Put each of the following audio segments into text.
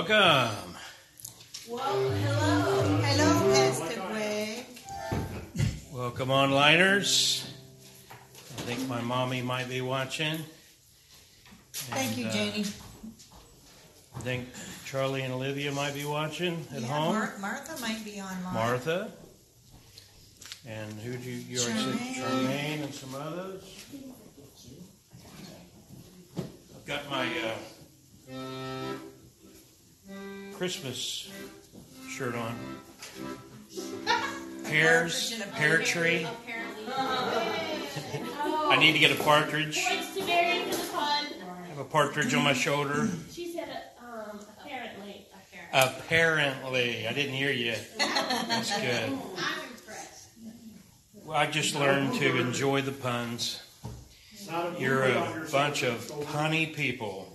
Welcome. Well, hello. Hello, Pastor Greg. Welcome, onliners. I think my mommy might be watching. Thank you, Janie. I think Charlie and Olivia might be watching at home. Martha might be online. Martha. And who did you already said? Charmaine and some others. I've got my Christmas shirt on. Pears, pear tree. I need to get a partridge. I have a partridge on my shoulder. She said, apparently. Apparently. I didn't hear you. That's good. I'm impressed. Well, I just learned to enjoy the puns. You're a bunch of punny people.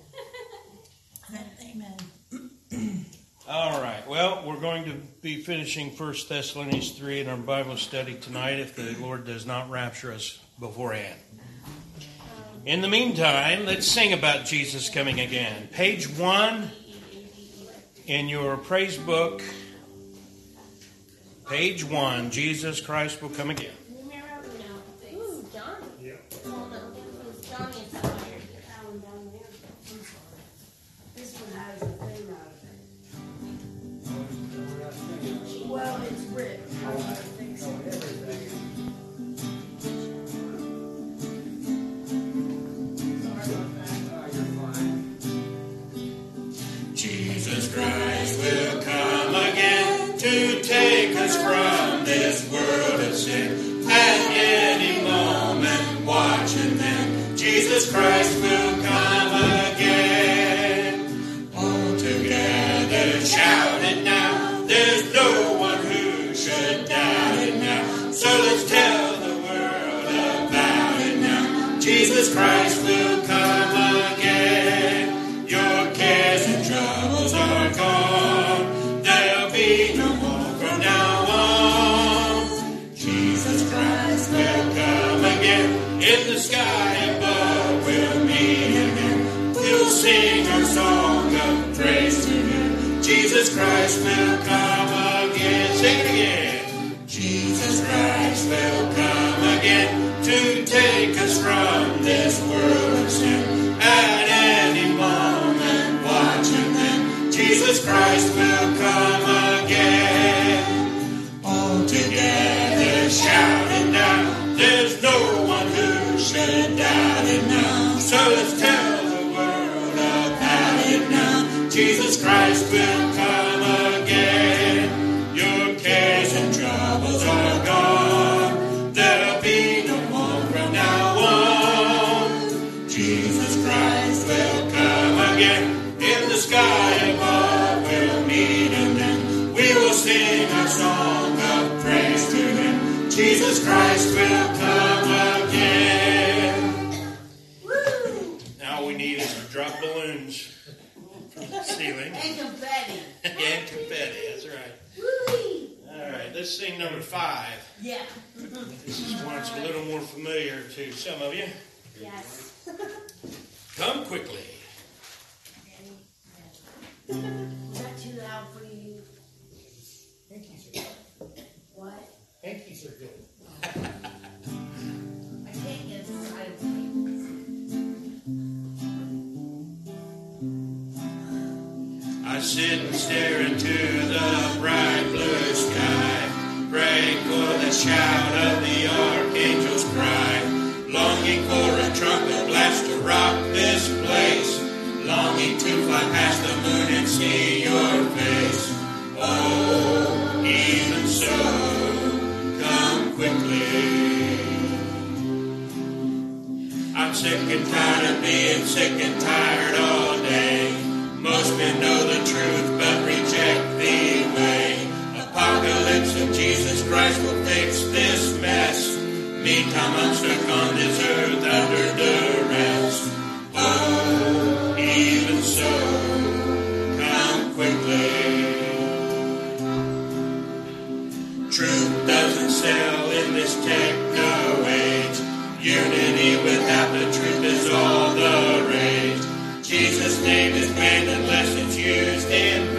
Amen. All right. Well, we're going to be finishing 1 Thessalonians 3 in our Bible study tonight if the Lord does not rapture us beforehand. In the meantime, let's sing about Jesus coming again. Page 1 in your praise book. Page 1, Jesus Christ will come again. Ooh, Johnny. Yeah. Oh, no, this is Johnny is up there. That one down there. I'm sorry. This one has a thing out of it. Well, it's ripped. I want to fix it. Jesus Christ will come again to take us from this world of sin. At any moment, watching them, Jesus Christ will come again. All together, shout it now. There's no one who should doubt it now. So let's tell the world about it now. Jesus Christ will come again. Your cares and troubles are gone. There'll be no more from now on. Jesus Christ will come again. In the sky above we'll meet Him. We'll sing our song of praise to Him. Jesus Christ will come again. Sing it again. Jesus Christ will come again to take us from this world of sin. At any moment, watching them, Jesus Christ will come again. All together, shout it now. There's no one who should doubt it now. So let's tell the world about it now. Jesus Christ will come again. Your cares and troubles are gone. There'll be no more from now on. Jesus Christ will come again. In the sky above we'll meet Him then. We will sing our song of praise to Him. Jesus Christ will come again. Woo! Now we need is to drop balloons from the ceiling. And confetti. And confetti, that's right. Woo! All right, let's sing number 5. Yeah. This is one that's a little more familiar to some of you. Yes. Come quickly. Is that too loud for you? Hankies are good. What? Hankies are good. I can't get inside of me. I sit and stare into the bright blue sky, praying for the shout of the archangel's cry, longing for a trumpet blast to rock this place, longing to fly past the moon and see your face. Oh, even so, come quickly. I'm sick and tired of being sick and tired all day. Most men know the truth but reject the way. Apocalypse of Jesus Christ will fix this mess. Meantime I'm stuck on this earth under duress. Oh, even so, come quickly. Truth doesn't sell in this techno age. Unity without the truth is all the rage. Jesus' name is banned unless it's used in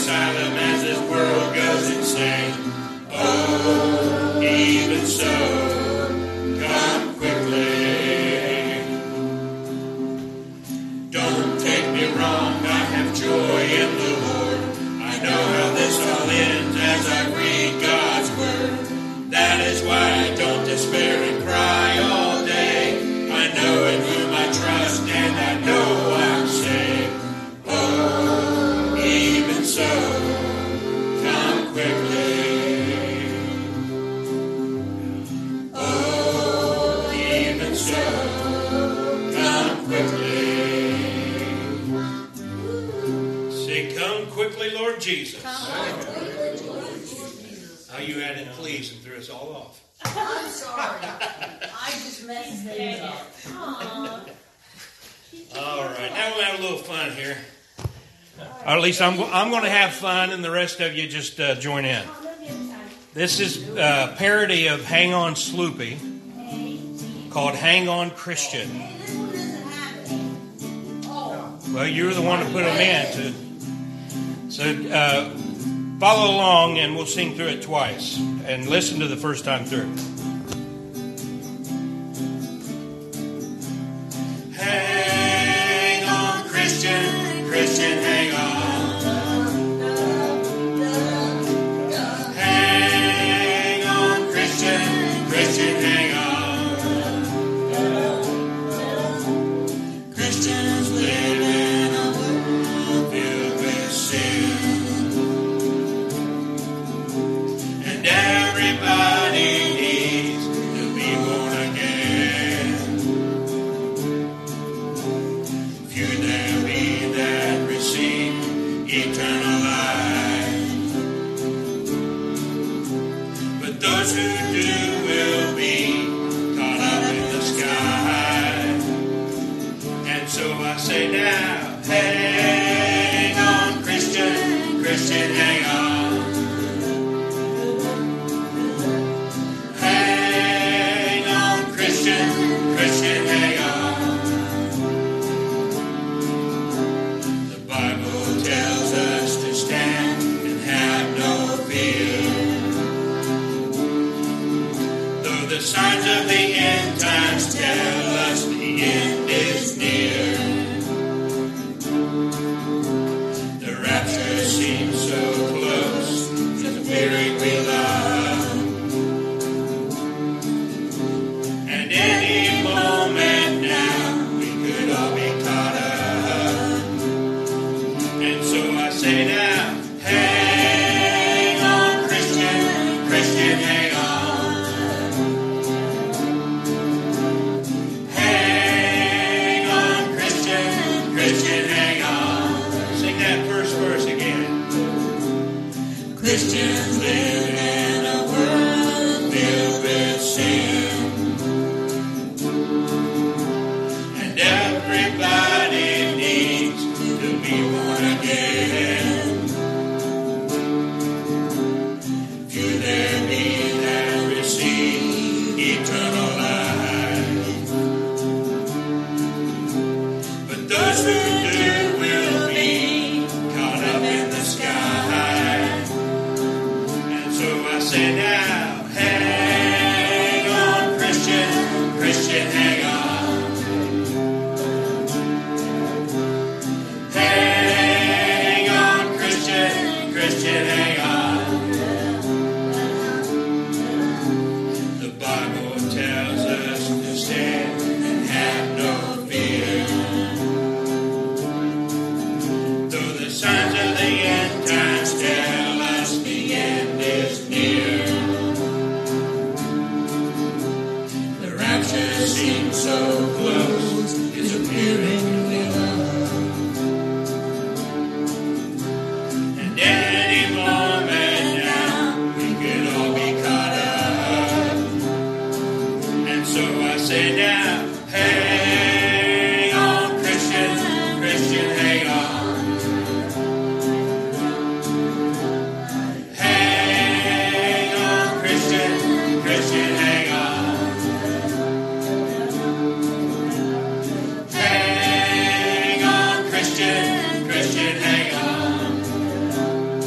asylum as this world goes insane. Oh, even so, come quickly. Don't take me wrong, I have joy in the Lord. I know how this all ends as I read God's word. That is why I don't despair and cry all day. I know in whom I trust and I know I'm saved. Oh, even so, come quickly. Oh, even so, come quickly. Say, come quickly, Lord Jesus. How you added please and threw us all off. I'm sorry. I just messed things up. Aww. All right, now we'll have a little fun here. Or at least I'm going to have fun, and the rest of you just join in. This is a parody of Hang On Sloopy called Hang On Christian. Hey, this one doesn't have it. Oh. Well, you were the one to put them in. So follow along, and we'll sing through it twice. And listen to the first time through. Hang on, Christian, Christian, hang on. Hang on, Christian, Christian, hang on. Christians live in a world filled with sin, and everybody needs to be born again. Few there be that receive eternal life, but those who do will be caught up in the sky. And so I say now, hang on, Christian, Christian, hang on. Hang on, Christian, Christian, hang on. The Bible tells us to stand and have no fear. Though the signs of the end times tell us the end is near. The rapture seems so close to the very we love. And any moment now we could all be caught up. And so I say now, hang on, Christian, Christian, hang on. Hang on, Christian, Christian, hang on. Sing that first verse again. Christians live in a world filled with sin, and everybody needs to be born again. Few there be that receive eternal life, but those who do will be caught up in the sky. And so I say now, hang on, Christian, Christian, hang on. Hang on, Christian, Christian, hang on. The Bible tells us to stand and have no fear. Though the signs of the end times tell us the end is near. The rapture seems so close, it's appearing we love. And any moment now we could all be caught up. And so I say now, hang on, Christian, Christian, hang on. Hang on, Christian, Christian, hang on. Hang on, Christian, Christian, hang on.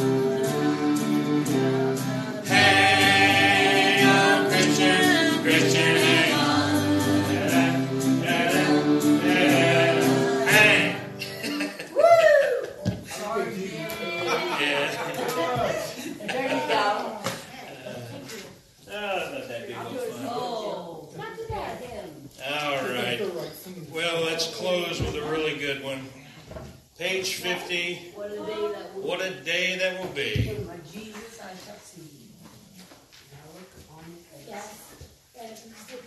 bet that'd be a little fun. Oh, not too bad. All right. Well, let's close with a really good one. Page 50. What a day that will What a day that will be. be. My Jesus, I shall see. Now look upon his face. Yes. Yes.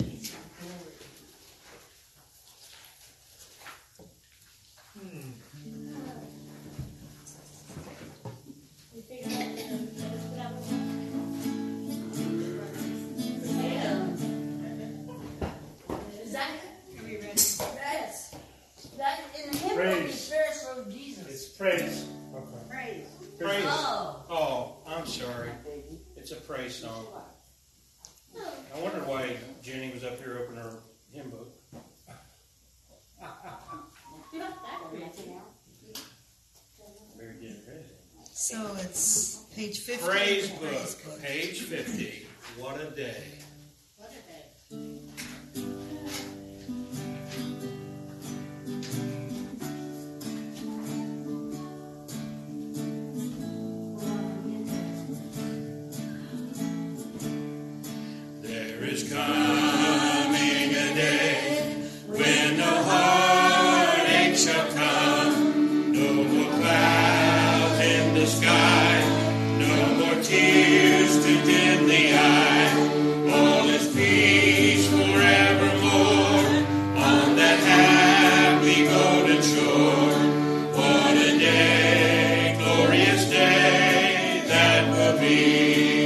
You figured out that was Is that? Are we ready? Yes. That in the hymn book Praise. is Ferris wrote Jesus. It's praise. Okay. Praise. Praise. Oh. Oh, I'm sorry. It's a praise song. I wondered why Jenny was up here opening her hymn book. Very good. So it's page 50. Praise book, page 50. What a day. What a day. There is coming a day when no heartache shall come, no more clouds in the sky, no more tears to dim the eye. All is peace forevermore on that happy golden shore. What a day, glorious day that will be.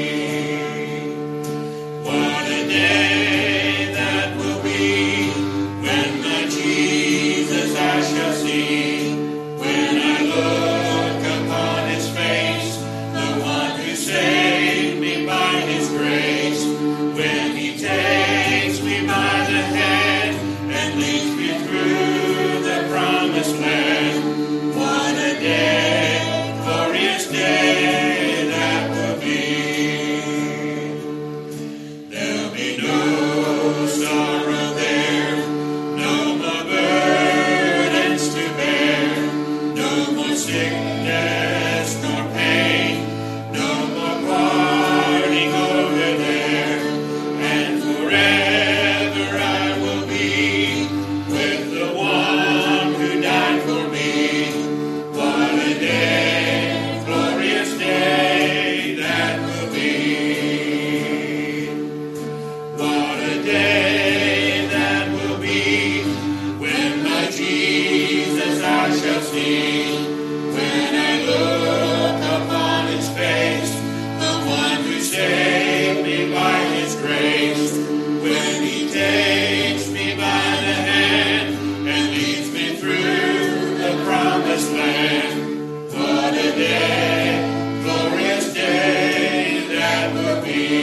What a day that will be when my Jesus I shall see. When I look upon his face, the one who saved me by his grace. When he takes me by the hand and leads me through the promised land. What a day, glorious day that will be. There'll be no sorrow there, no more burdens to bear, no more sickness nor pain, no more parting over there, and forever I will be with the one who died for me. What a day, glorious day that will be. What a day that will be when my Jesus I shall see. When I look upon his face, the one who saved me by his grace. When he takes me by the hand and leads me through the promised land. What a day, glorious day that will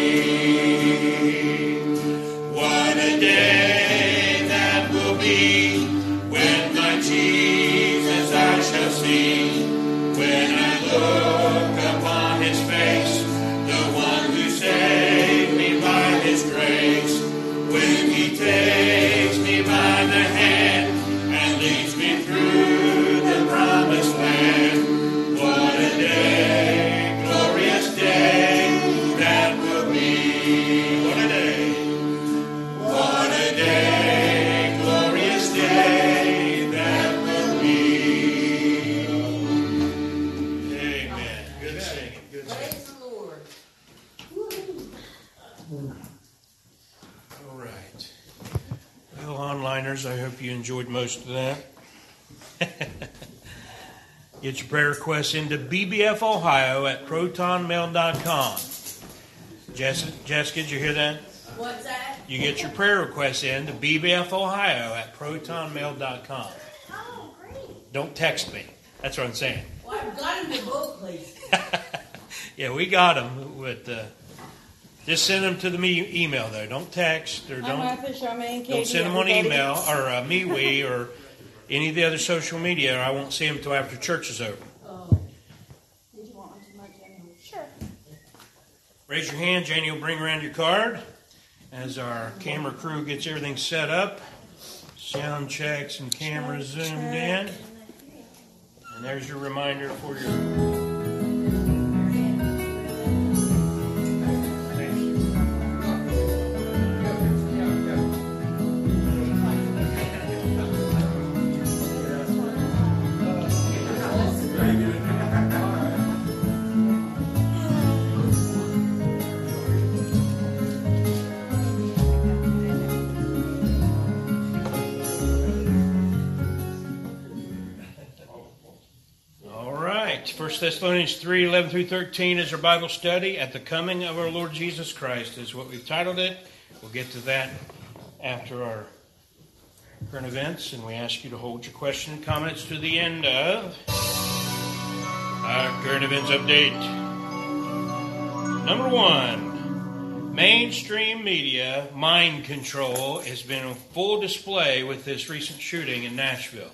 be. What a day that will be when my Jesus I shall see. When I look upon his face, the one who saved me by his grace. When he takes me by the hand and leads me through the promised land. What a day, glorious day that will be. What a day. What a day, glorious day that will be. Amen. Good singing. Good singing. Praise the Lord. All right. Well, onliners, I hope you enjoyed most of that. Get your prayer requests into bbfohio at protonmail.com. Jessica, did you hear that? What's that? You get your prayer requests in to bbfohio at protonmail.com. Oh, great. Don't text me. That's what I'm saying. Well, I've got them in both places. Yeah, we got them. But just send them to the email, though. Don't text or don't send them on email or MeWe or any of the other social media, or I won't see them until after church is over. Oh. Did you want one to mark in? Sure. Raise your hand. Janie will bring around your card as our camera crew gets everything set up. Sound checks and cameras zoomed in. And there's your reminder for your... Thessalonians 3, 11 through 13 is our Bible study at the coming of our Lord Jesus Christ is what we've titled it. We'll get to that after our current events, and we ask you to hold your questions and comments to the end of our current events update. Number 1, mainstream media mind control has been on full display with this recent shooting in Nashville.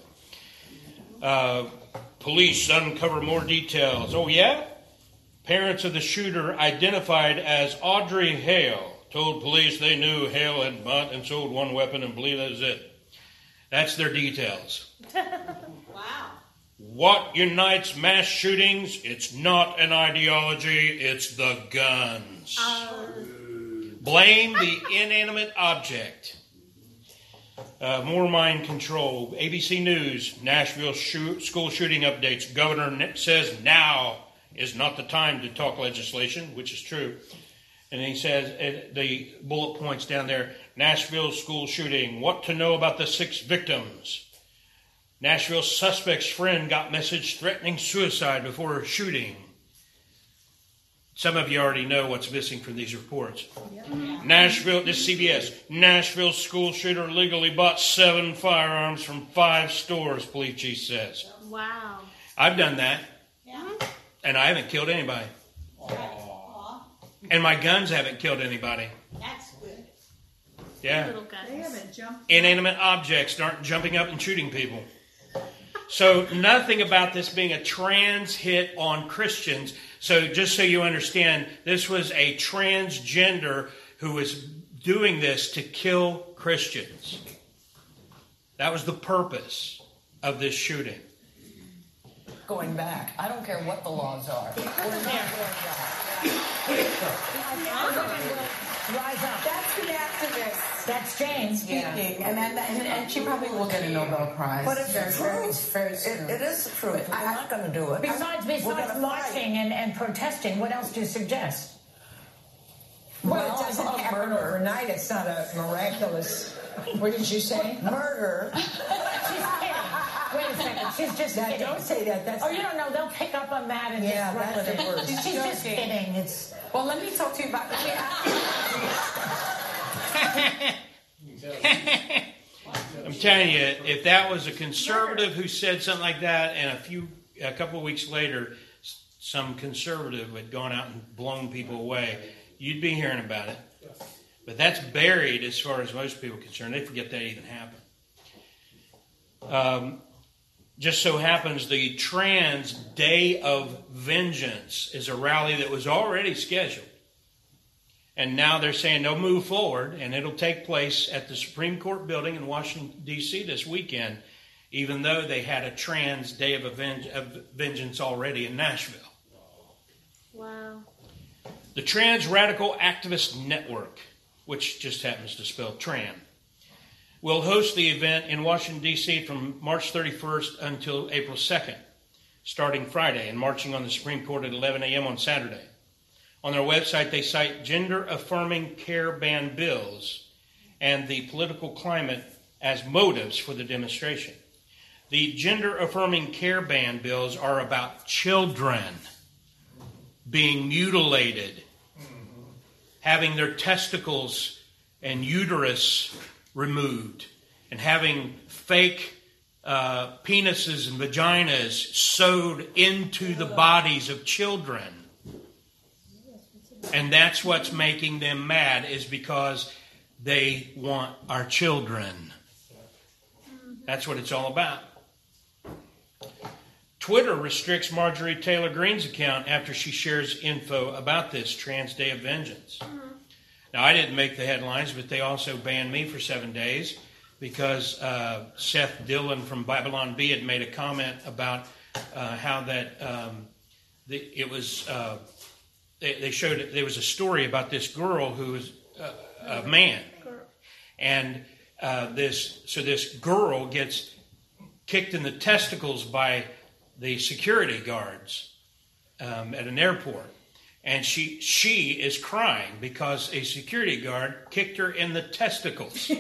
Police uncover more details. Oh, yeah? Parents of the shooter, identified as Audrey Hale, told police they knew Hale had bought and sold one weapon and believed that was it. That's their details. Wow. What unites mass shootings? It's not an ideology, it's the guns. Blame the inanimate object. More mind control. ABC News, Nashville school shooting updates. Governor says now is not the time to talk legislation, which is true. And he says, the bullet points down there, Nashville school shooting. What to know about the 6 victims. Nashville suspect's friend got message threatening suicide before shooting. Some of you already know what's missing from these reports. Nashville, this is CBS. Nashville school shooter legally bought 7 firearms from 5 stores, police chief says. Wow. I've done that. Yeah. And I haven't killed anybody. Aw, And my guns haven't killed anybody. that's good. Yeah. Little guys. They haven't jumped. Inanimate objects aren't jumping up and shooting people. So nothing about this being a trans hit on Christians. So just so you understand, this was a transgender who was doing this to kill Christians. That was the purpose of this shooting. Going back, I don't care what the laws are. We're not going back. Rise up. That's an activist. That's Jane speaking, and she probably will get a Nobel Prize. But it's the truth. It's very soon. It is the truth. We're not going to do it. Besides We're gonna marching and protesting, what else do you suggest? Well, it doesn't happen overnight. It's not a miraculous. What did you say? Murder. She's kidding. Wait a second. She's just kidding. Don't say that. That's Oh, you don't know. They'll pick up on that and Yeah, just run that's with the it. worst. She's just kidding. It's Well, let me talk to you about. I'm telling you, if that was a conservative who said something like that, and a couple of weeks later, some conservative had gone out and blown people away, you'd be hearing about it. But that's buried as far as most people are concerned. They forget that even happened. Just so happens the Trans Day of Vengeance is a rally that was already scheduled. And now they're saying they'll move forward, and it'll take place at the Supreme Court building in Washington, D.C. this weekend, even though they had a Trans Day of Vengeance already in Nashville. Wow. The Trans Radical Activist Network, which just happens to spell Tran, will host the event in Washington, D.C. from March 31st until April 2nd, starting Friday and marching on the Supreme Court at 11 a.m. on Saturday. On their website, they cite gender-affirming care ban bills and the political climate as motives for the demonstration. The gender-affirming care ban bills are about children being mutilated, having their testicles and uterus removed, and having fake penises and vaginas sewed into the bodies of children. And that's what's making them mad, is because they want our children. That's what it's all about. Twitter restricts Marjorie Taylor Greene's account after she shares info about this Trans Day of Vengeance. Now, I didn't make the headlines, but they also banned me for 7 days because Seth Dillon from Babylon Bee had made a comment about how that it was... They showed it. There was a story about this girl who was a man, and this girl gets kicked in the testicles by the security guards at an airport, and she is crying because a security guard kicked her in the testicles.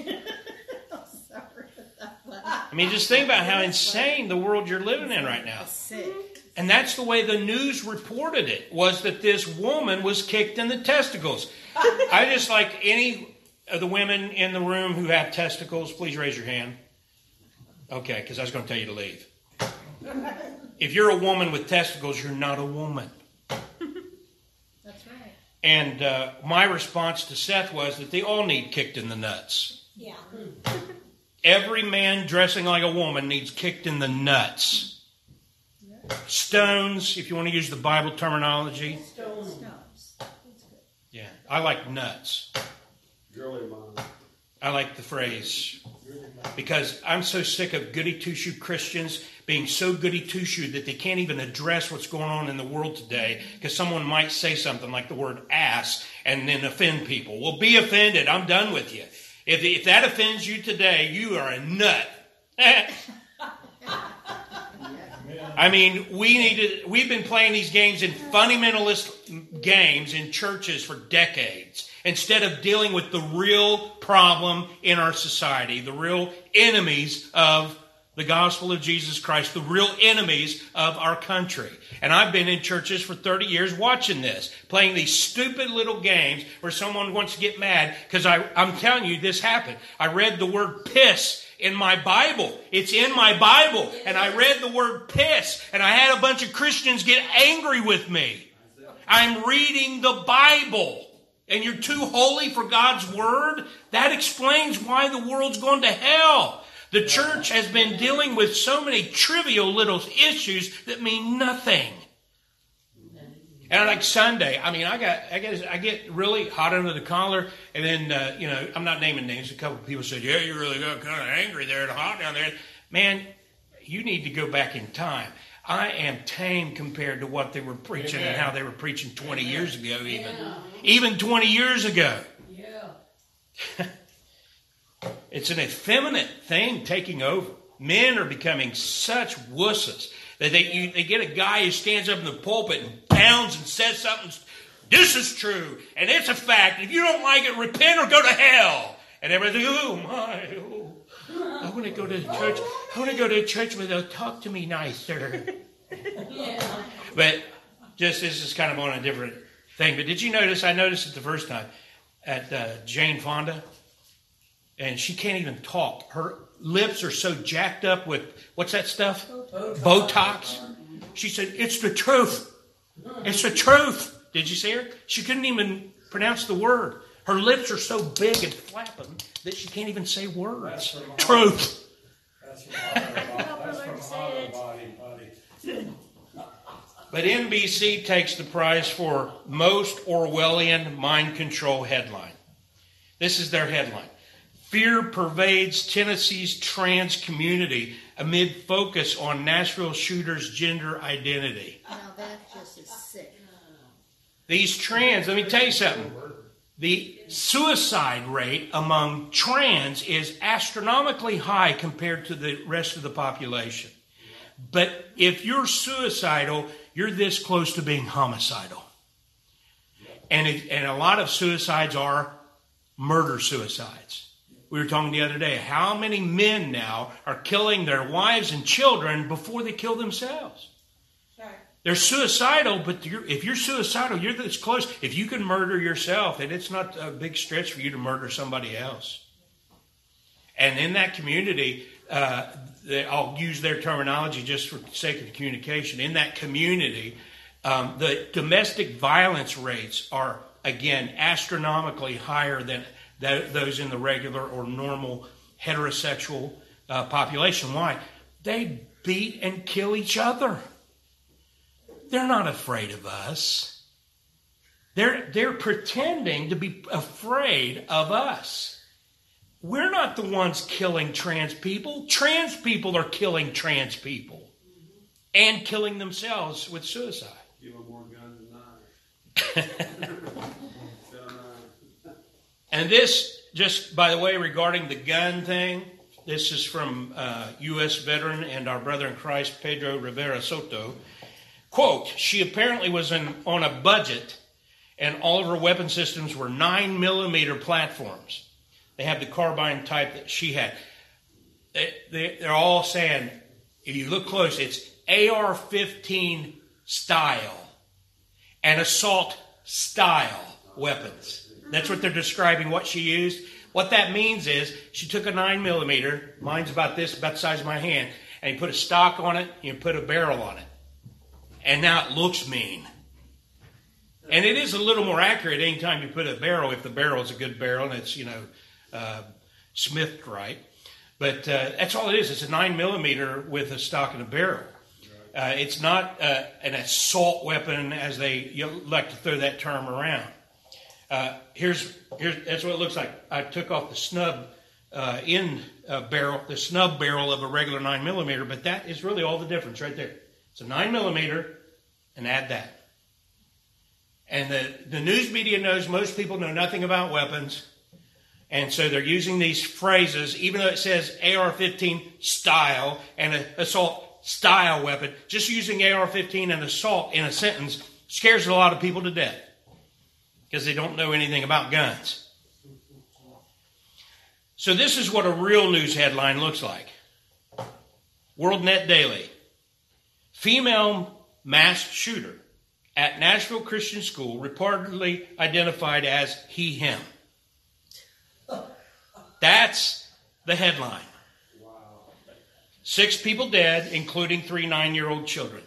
I mean, just think about how insane the world you're living in right now. And that's the way the news reported it, was that this woman was kicked in the testicles. I just like any of the women in the room who have testicles, please raise your hand. Okay, because I was going to tell you to leave. If you're a woman with testicles, you're not a woman. That's right. And my response to Seth was that they all need kicked in the nuts. Yeah. Every man dressing like a woman needs kicked in the nuts. Stones, if you want to use the Bible terminology. Stones. Yeah, I like nuts. I like the phrase. Because I'm so sick of goody two-shoe Christians being so goody two-shoe that they can't even address what's going on in the world today because someone might say something like the word ass and then offend people. Well, be offended. I'm done with you. If that offends you today, you are a nut. I mean, we've been playing these games in fundamentalist games in churches for decades instead of dealing with the real problem in our society, the real enemies of the gospel of Jesus Christ, the real enemies of our country. And I've been in churches for 30 years watching this, playing these stupid little games where someone wants to get mad because I'm telling you, this happened. I read the word piss in my Bible. It's in my Bible. And I read the word piss. And I had a bunch of Christians get angry with me. I'm reading the Bible. And you're too holy for God's word? That explains why the world's going to hell. The church has been dealing with so many trivial little issues that mean nothing. And like Sunday, I mean, I get really hot under the collar, and then I'm not naming names. A couple of people said, "Yeah, you really got kind of angry there and hot down there." Man, you need to go back in time. I am tame compared to what they were preaching and how they were preaching 20 years ago, even 20 years ago. Yeah. It's an effeminate thing taking over. Men are becoming such wusses that they get a guy who stands up in the pulpit and pounds and says something. This is true, and it's a fact. If you don't like it, repent or go to hell. And everybody's like, oh my, I want to go to church. I want to go to a church where they'll talk to me nicer. Yeah. But just this is kind of on a different thing. But did you notice? I noticed it the first time at Jane Fonda. And she can't even talk. Her lips are so jacked up with, what's that stuff? Botox. She said, it's the truth. It's the truth. Did you see her? She couldn't even pronounce the word. Her lips are so big and flapping that she can't even say words. Truth. That's from Honda Body. But NBC takes the prize for most Orwellian mind control headline. This is their headline. Fear pervades Tennessee's trans community amid focus on Nashville shooter's gender identity. Now that just is sick. These trans, let me tell you something. The suicide rate among trans is astronomically high compared to the rest of the population. But if you're suicidal, you're this close to being homicidal. And a lot of suicides are murder-suicides. We were talking the other day, how many men now are killing their wives and children before they kill themselves? Right. They're suicidal, but if you're suicidal, you're this close. If you can murder yourself, and it's not a big stretch for you to murder somebody else. And in that community, I'll use their terminology just for the sake of the communication. In that community, the domestic violence rates are, again, astronomically higher than those in the regular or normal heterosexual population. Why? They beat and kill each other. They're not afraid of us. They're pretending to be afraid of us. We're not the ones killing trans people. Trans people are killing trans people and killing themselves with suicide. Give them more guns than knives. And this, just by the way, regarding the gun thing, this is from U.S. veteran and our brother in Christ, Pedro Rivera Soto. Quote, she apparently was on a budget, and all of her weapon systems were 9mm platforms. They have the carbine type that she had. They're all saying, if you look close, it's AR-15 style and assault style weapons. That's what they're describing what she used. What that means is she took a 9mm, mine's about the size of my hand, and you put a stock on it, you put a barrel on it. And now it looks mean. And it is a little more accurate anytime you put a barrel, if the barrel is a good barrel and it's, smithed right. But that's all it is. It's a 9mm with a stock and a barrel. It's not an assault weapon, as they like to throw that term around. Here's that's what it looks like. I took off the snub the snub barrel of a regular 9mm, but that is really all the difference right there. It's a 9mm, and add that. And the news media knows most people know nothing about weapons. And so they're using these phrases, even though it says AR-15 style and an assault style weapon, just using AR-15 and assault in a sentence scares a lot of people to death because they don't know anything about guns. So this is what a real news headline looks like. WorldNet Daily. Female mass shooter at Nashville Christian School reportedly identified as he, him. That's the headline. 6 people dead, including 3 9-year-old children.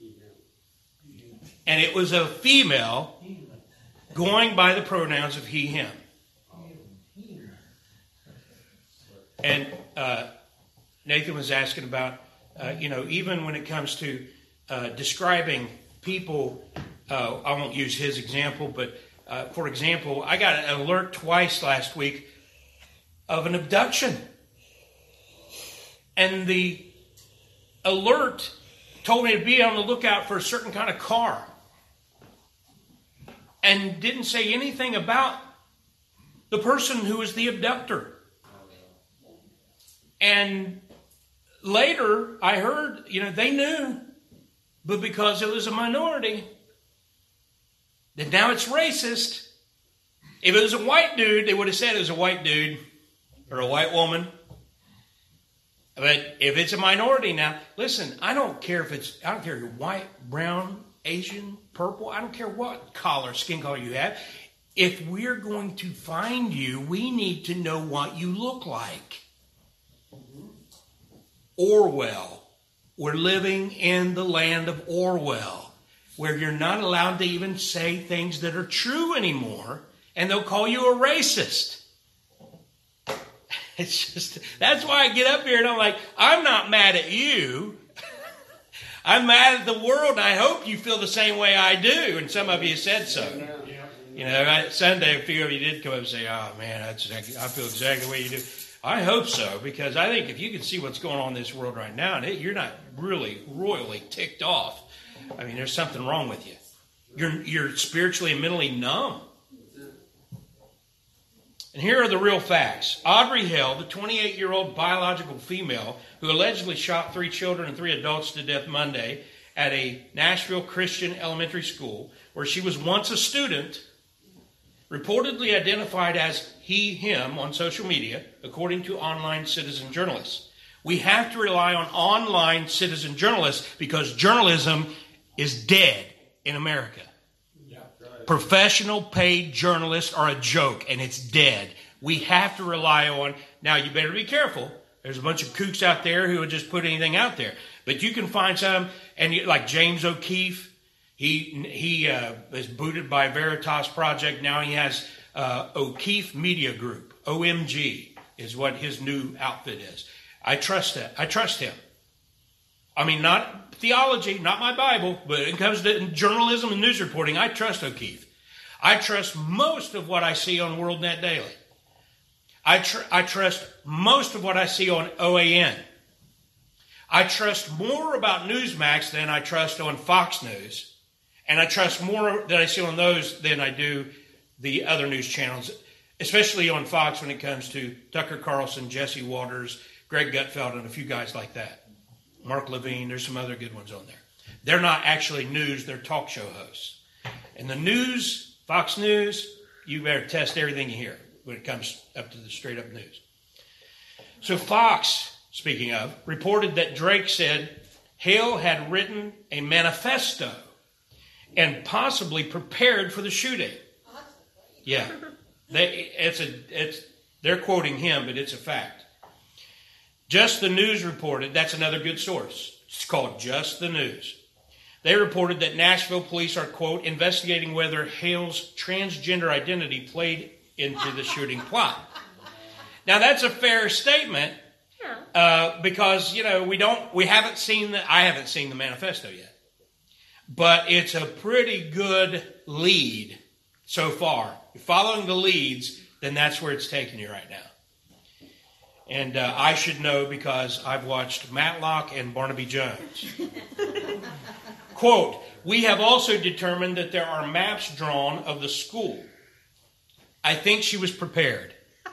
And it was a female going by the pronouns of he, him. And Nathan was asking about, even when it comes to describing people, I won't use his example, but for example, I got an alert twice last week of an abduction. And the alert told me to be on the lookout for a certain kind of car. And didn't say anything about the person who was the abductor. And later I heard, they knew, but because it was a minority, that now it's racist. If it was a white dude, they would have said it was a white dude or a white woman. But if it's a minority now, listen, I don't care if you're white, brown, Asian, purple, I don't care what skin color you have. If we're going to find you, we need to know what you look like. Orwell. We're living in the land of Orwell, where you're not allowed to even say things that are true anymore, and they'll call you a racist. It's just, that's why I get up here and I'm like, I'm not mad at you. I'm mad at the world, and I hope you feel the same way I do. And some of you said so. Sunday, a few of you did come up and say, oh man, I feel exactly the way you do. I hope so, because I think if you can see what's going on in this world right now, and you're not really royally ticked off, I mean, there's something wrong with you. You're spiritually and mentally numb. And here are the real facts. Audrey Hale, the 28-year-old biological female who allegedly shot 3 children and 3 adults to death Monday at a Nashville Christian elementary school where she was once a student, reportedly identified as he, him on social media, according to online citizen journalists. We have to rely on online citizen journalists because journalism is dead in America. Professional paid journalists are a joke, and it's dead. We have to rely on... Now, you better be careful. There's a bunch of kooks out there who would just put anything out there. But you can find some, and like James O'Keefe, he is booted by Veritas Project. Now he has O'Keefe Media Group. OMG is what his new outfit is. I trust that. I trust him. I mean, not theology, not my Bible, but when it comes to journalism and news reporting, I trust O'Keefe. I trust most of what I see on WorldNet Daily. I trust most of what I see on OAN. I trust more about Newsmax than I trust on Fox News. And I trust more that I see on those than I do the other news channels, especially on Fox when it comes to Tucker Carlson, Jesse Waters, Greg Gutfeld, and a few guys like that. Mark Levine, there's some other good ones on there. They're not actually news, they're talk show hosts. And the news, Fox News, you better test everything you hear when it comes up to the straight up news. So Fox, speaking of, reported that Drake said Hale had written a manifesto and possibly prepared for the shooting. Yeah. They're quoting him, but it's a fact. Just the News reported, that's another good source. It's called Just the News. They reported that Nashville police are, quote, investigating whether Hale's transgender identity played into the shooting plot. Now, that's a fair statement because, I haven't seen the manifesto yet. But it's a pretty good lead so far. If you're following the leads, then that's where it's taking you right now. And I should know because I've watched Matlock and Barnaby Jones. Quote, we have also determined that there are maps drawn of the school. I think she was prepared.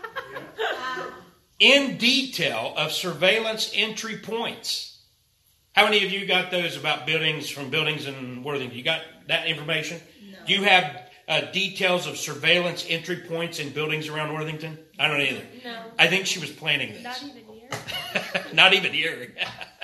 In detail of surveillance entry points. How many of you got those about buildings in Worthington? You got that information? No. Do you have details of surveillance entry points in buildings around Worthington? I don't either. No. I think she was planning this. Not even here. Not even here.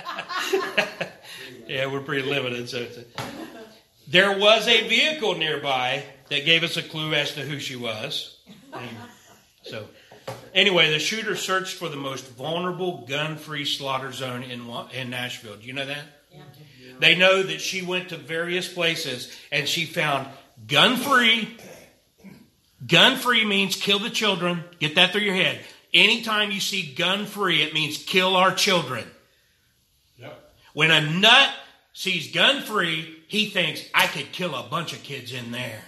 Yeah, we're pretty limited. So there was a vehicle nearby that gave us a clue as to who she was. So anyway, the shooter searched for the most vulnerable gun-free slaughter zone in Nashville. Do you know that? Yeah. They know that she went to various places and she found gun-free. Gun-free means kill the children. Get that through your head. Anytime you see gun-free, it means kill our children. Yep. When a nut sees gun-free, he thinks, I could kill a bunch of kids in there.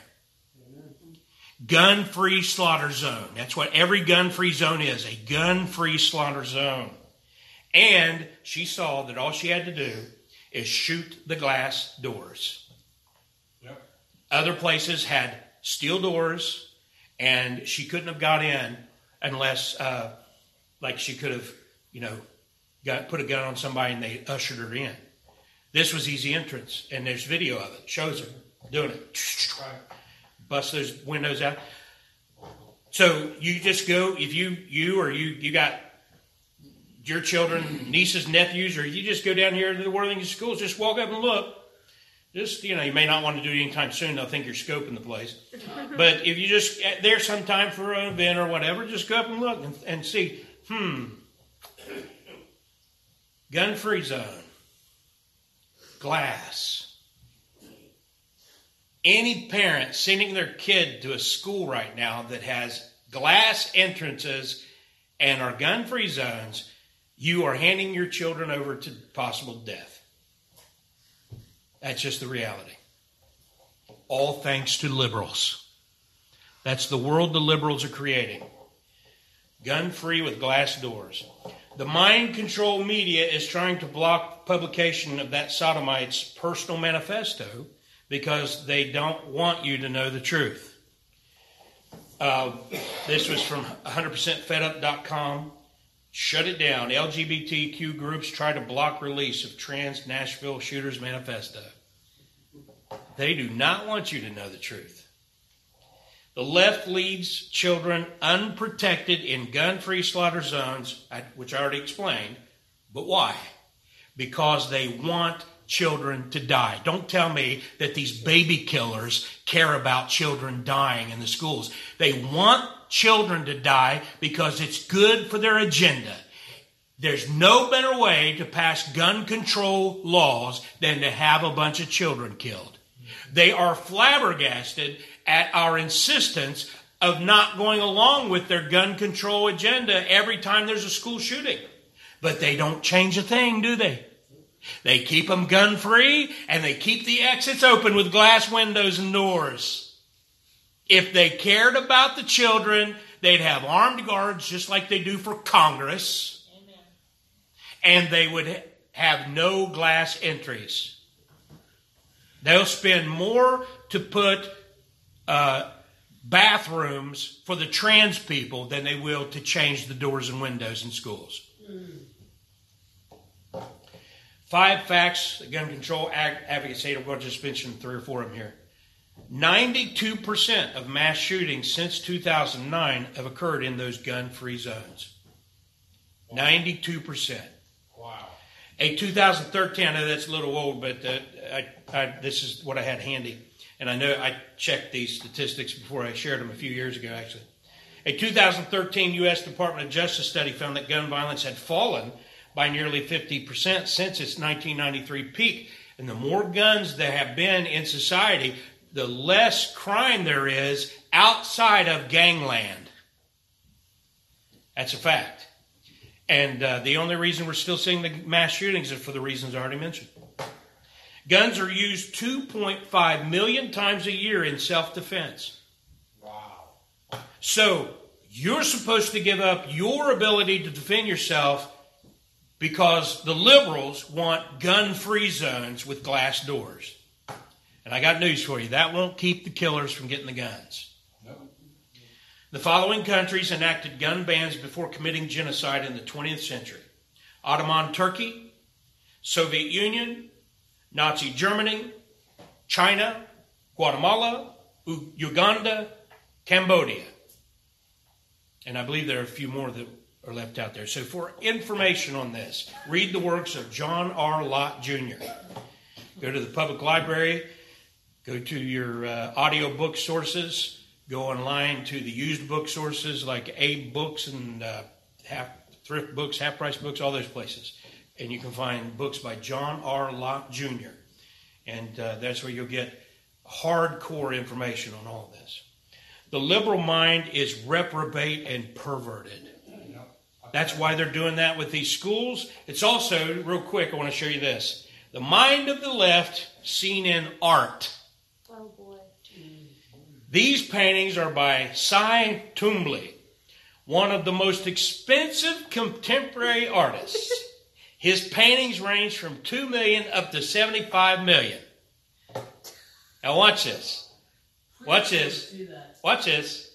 Gun-free slaughter zone. That's what every gun-free zone is, a gun-free slaughter zone. And she saw that all she had to do is shoot the glass doors. Yep. Other places had steel doors, and she couldn't have got in unless, she could have, put a gun on somebody and they ushered her in. This was easy entrance, and there's video of it. Shows her doing it. Right. Bust those windows out. So you just go, if you got your children, nieces, nephews, or you just go down here to the Worthington schools, just walk up and look. Just, you may not want to do it anytime soon. They'll think you're scoping the place. But if you just, there's some time for an event or whatever, just go up and look and see, gun-free zone, glass. Any parent sending their kid to a school right now that has glass entrances and are gun-free zones, you are handing your children over to possible death. That's just the reality. All thanks to liberals. That's the world the liberals are creating. Gun-free with glass doors. The mind control media is trying to block publication of that sodomite's personal manifesto because they don't want you to know the truth. This was from 100%fedup.com. Shut it down. LGBTQ groups try to block release of trans Nashville shooters manifesto. They do not want you to know the truth. The left leaves children unprotected in gun-free slaughter zones, which I already explained. But why? Because they want children to die. Don't tell me that these baby killers care about children dying in the schools. They want children to die because it's good for their agenda. There's no better way to pass gun control laws than to have a bunch of children killed. They are flabbergasted at our insistence of not going along with their gun control agenda every time there's a school shooting. But they don't change a thing, do they? They keep them gun-free, and they keep the exits open with glass windows and doors. If they cared about the children, they'd have armed guards just like they do for Congress. Amen. And they would have no glass entries. They'll spend more to put bathrooms for the trans people than they will to change the doors and windows in schools. 5 facts that gun control advocates say. I'm going to just mention 3 or 4 of them here. 92% of mass shootings since 2009 have occurred in those gun-free zones. 92%. Wow. A 2013, I know that's a little old, but this is what I had handy. And I know I checked these statistics before I shared them a few years ago, actually. A 2013 U.S. Department of Justice study found that gun violence had fallen by nearly 50% since its 1993 peak. And the more guns there have been in society, the less crime there is outside of gangland. That's a fact. And the only reason we're still seeing the mass shootings is for the reasons I already mentioned. Guns are used 2.5 million times a year in self-defense. Wow. So you're supposed to give up your ability to defend yourself because the liberals want gun-free zones with glass doors. And I got news for you. That won't keep the killers from getting the guns. No. The following countries enacted gun bans before committing genocide in the 20th century: Ottoman Turkey, Soviet Union, Nazi Germany, China, Guatemala, Uganda, Cambodia. And I believe there are a few more that are left out there. So for information on this, read the works of John R. Lott Jr. Go to the public library, go to your audio book sources, go online to the used book sources like Abe Books and Thrift Books, Half Price Books, all those places. And you can find books by John R. Lott Jr. And that's where you'll get hardcore information on all this. The liberal mind is reprobate and perverted. That's why they're doing that with these schools. It's also, real quick, I want to show you this. The mind of the left seen in art. Oh, boy. These paintings are by Cy Twombly, one of the most expensive contemporary artists. His paintings range from $2 million up to $75 million. Now watch this. Watch this. Watch this.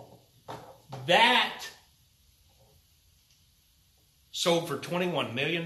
That sold for $21 million.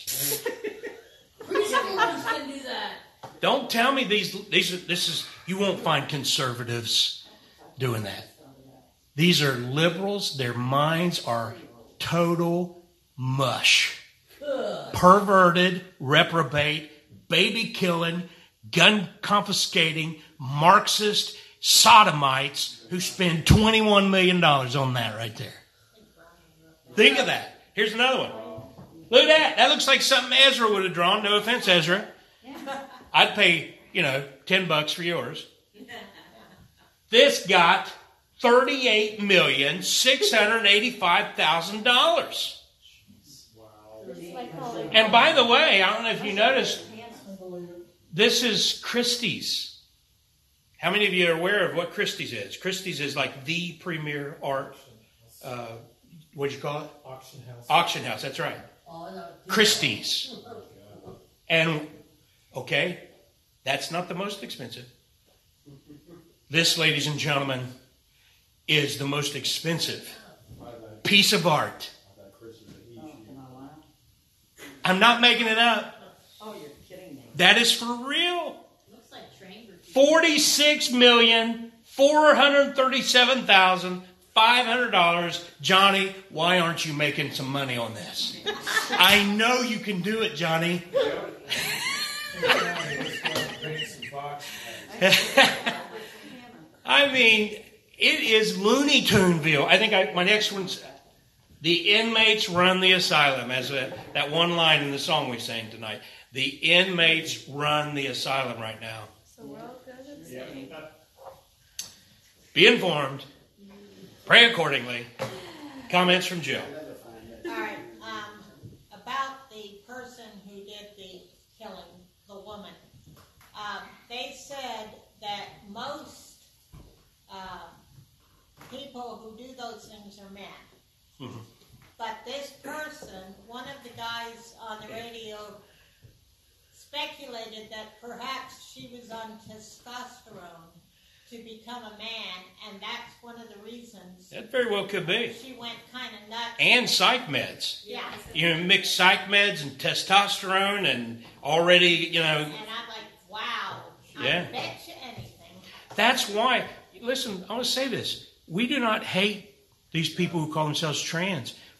Republicans can do that. Don't tell me you won't find conservatives doing that. These are liberals. Their minds are total mush. Perverted, reprobate, baby killing, gun confiscating, Marxist sodomites who spend $21 million on that right there. Think of that. Here's another one. Look at that. That looks like something Ezra would have drawn. No offense, Ezra. I'd pay, $10 for yours. This got $38,685,000. And by the way, I don't know if you noticed, this is Christie's. How many of you are aware of what Christie's is? Christie's is like the premier art, what do you call it? Auction house. Auction house, that's right. Christie's. And, okay, that's not the most expensive. This, ladies and gentlemen, is the most expensive piece of art. I'm not making it up. Oh, you're kidding me. That is for real. Looks like train for $46,437,500. Johnny, why aren't you making some money on this? I know you can do it, Johnny. I mean, it is Looney Tuneville. I think my next one's the inmates run the asylum, as that one line in the song we sang tonight. The inmates run the asylum right now. So we're all good at saying. Be informed. Pray accordingly. Comments from Jill. All right. About the person who did the killing, the woman. They said that most people who do those things are men. Mm-hmm. But this person, one of the guys on the radio, speculated that perhaps she was on testosterone to become a man, and that's one of the reasons. That very well could be. She went kind of nuts. And psych meds. Yeah. You mix psych meds and testosterone and already, And I'm like, wow. Yeah. I bet you anything. That's why, listen, I want to say this. We do not hate these people who call themselves trans.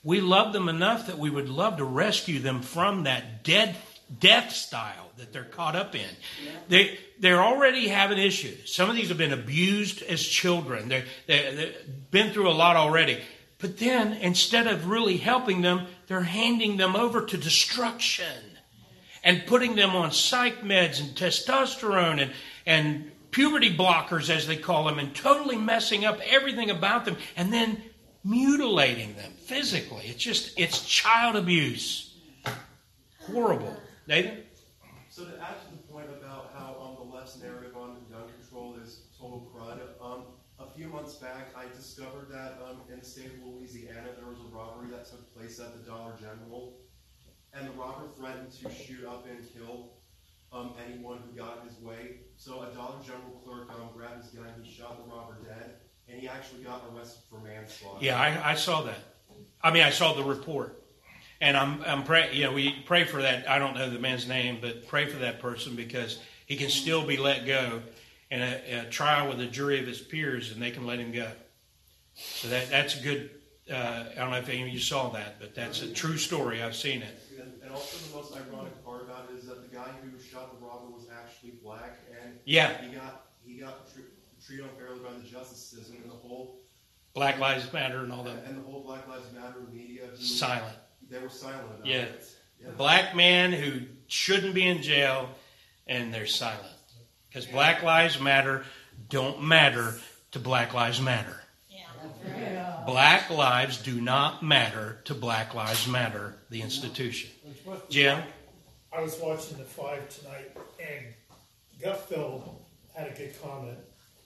we love them enough that we would love to rescue them from that death style that they're caught up in. They're already having issues. Some of these have been abused as children. They've been through a lot already. But then, instead of really helping them, they're handing them over to destruction and putting them on psych meds and testosterone and puberty blockers, as they call them, and totally messing up everything about them, and then mutilating them physically. It's child abuse. Horrible. Nathan? So to add to the point about how the left's narrative on gun control is total crud, a few months back I discovered that in the state of Louisiana there was a robbery that took place at the Dollar General, and the robber threatened to shoot up and kill anyone who got his way. So a Dollar General clerk grabbed his gun, he shot the robber dead, and he actually got arrested for manslaughter. Yeah, I saw that. I saw the report. And I'm praying, we pray for that. I don't know the man's name, but pray for that person because he can still be let go in a trial with a jury of his peers, and they can let him go. So that's a good, I don't know if any of you saw that, but that's a true story. I've seen it. And also the most ironic part about it is that the guy who shot the robber was actually black, and he got treated unfairly by the justice system, and the whole Black Lives Matter and all that. And the whole Black Lives Matter media. Silent. They were silent about it. Yeah. Black man who shouldn't be in jail, and they're silent. Because Black Lives Matter don't matter to Black Lives Matter. Yeah. Black lives do not matter to Black Lives Matter, the institution. Jim? I was watching the Five tonight, and Gutfeld had a good comment.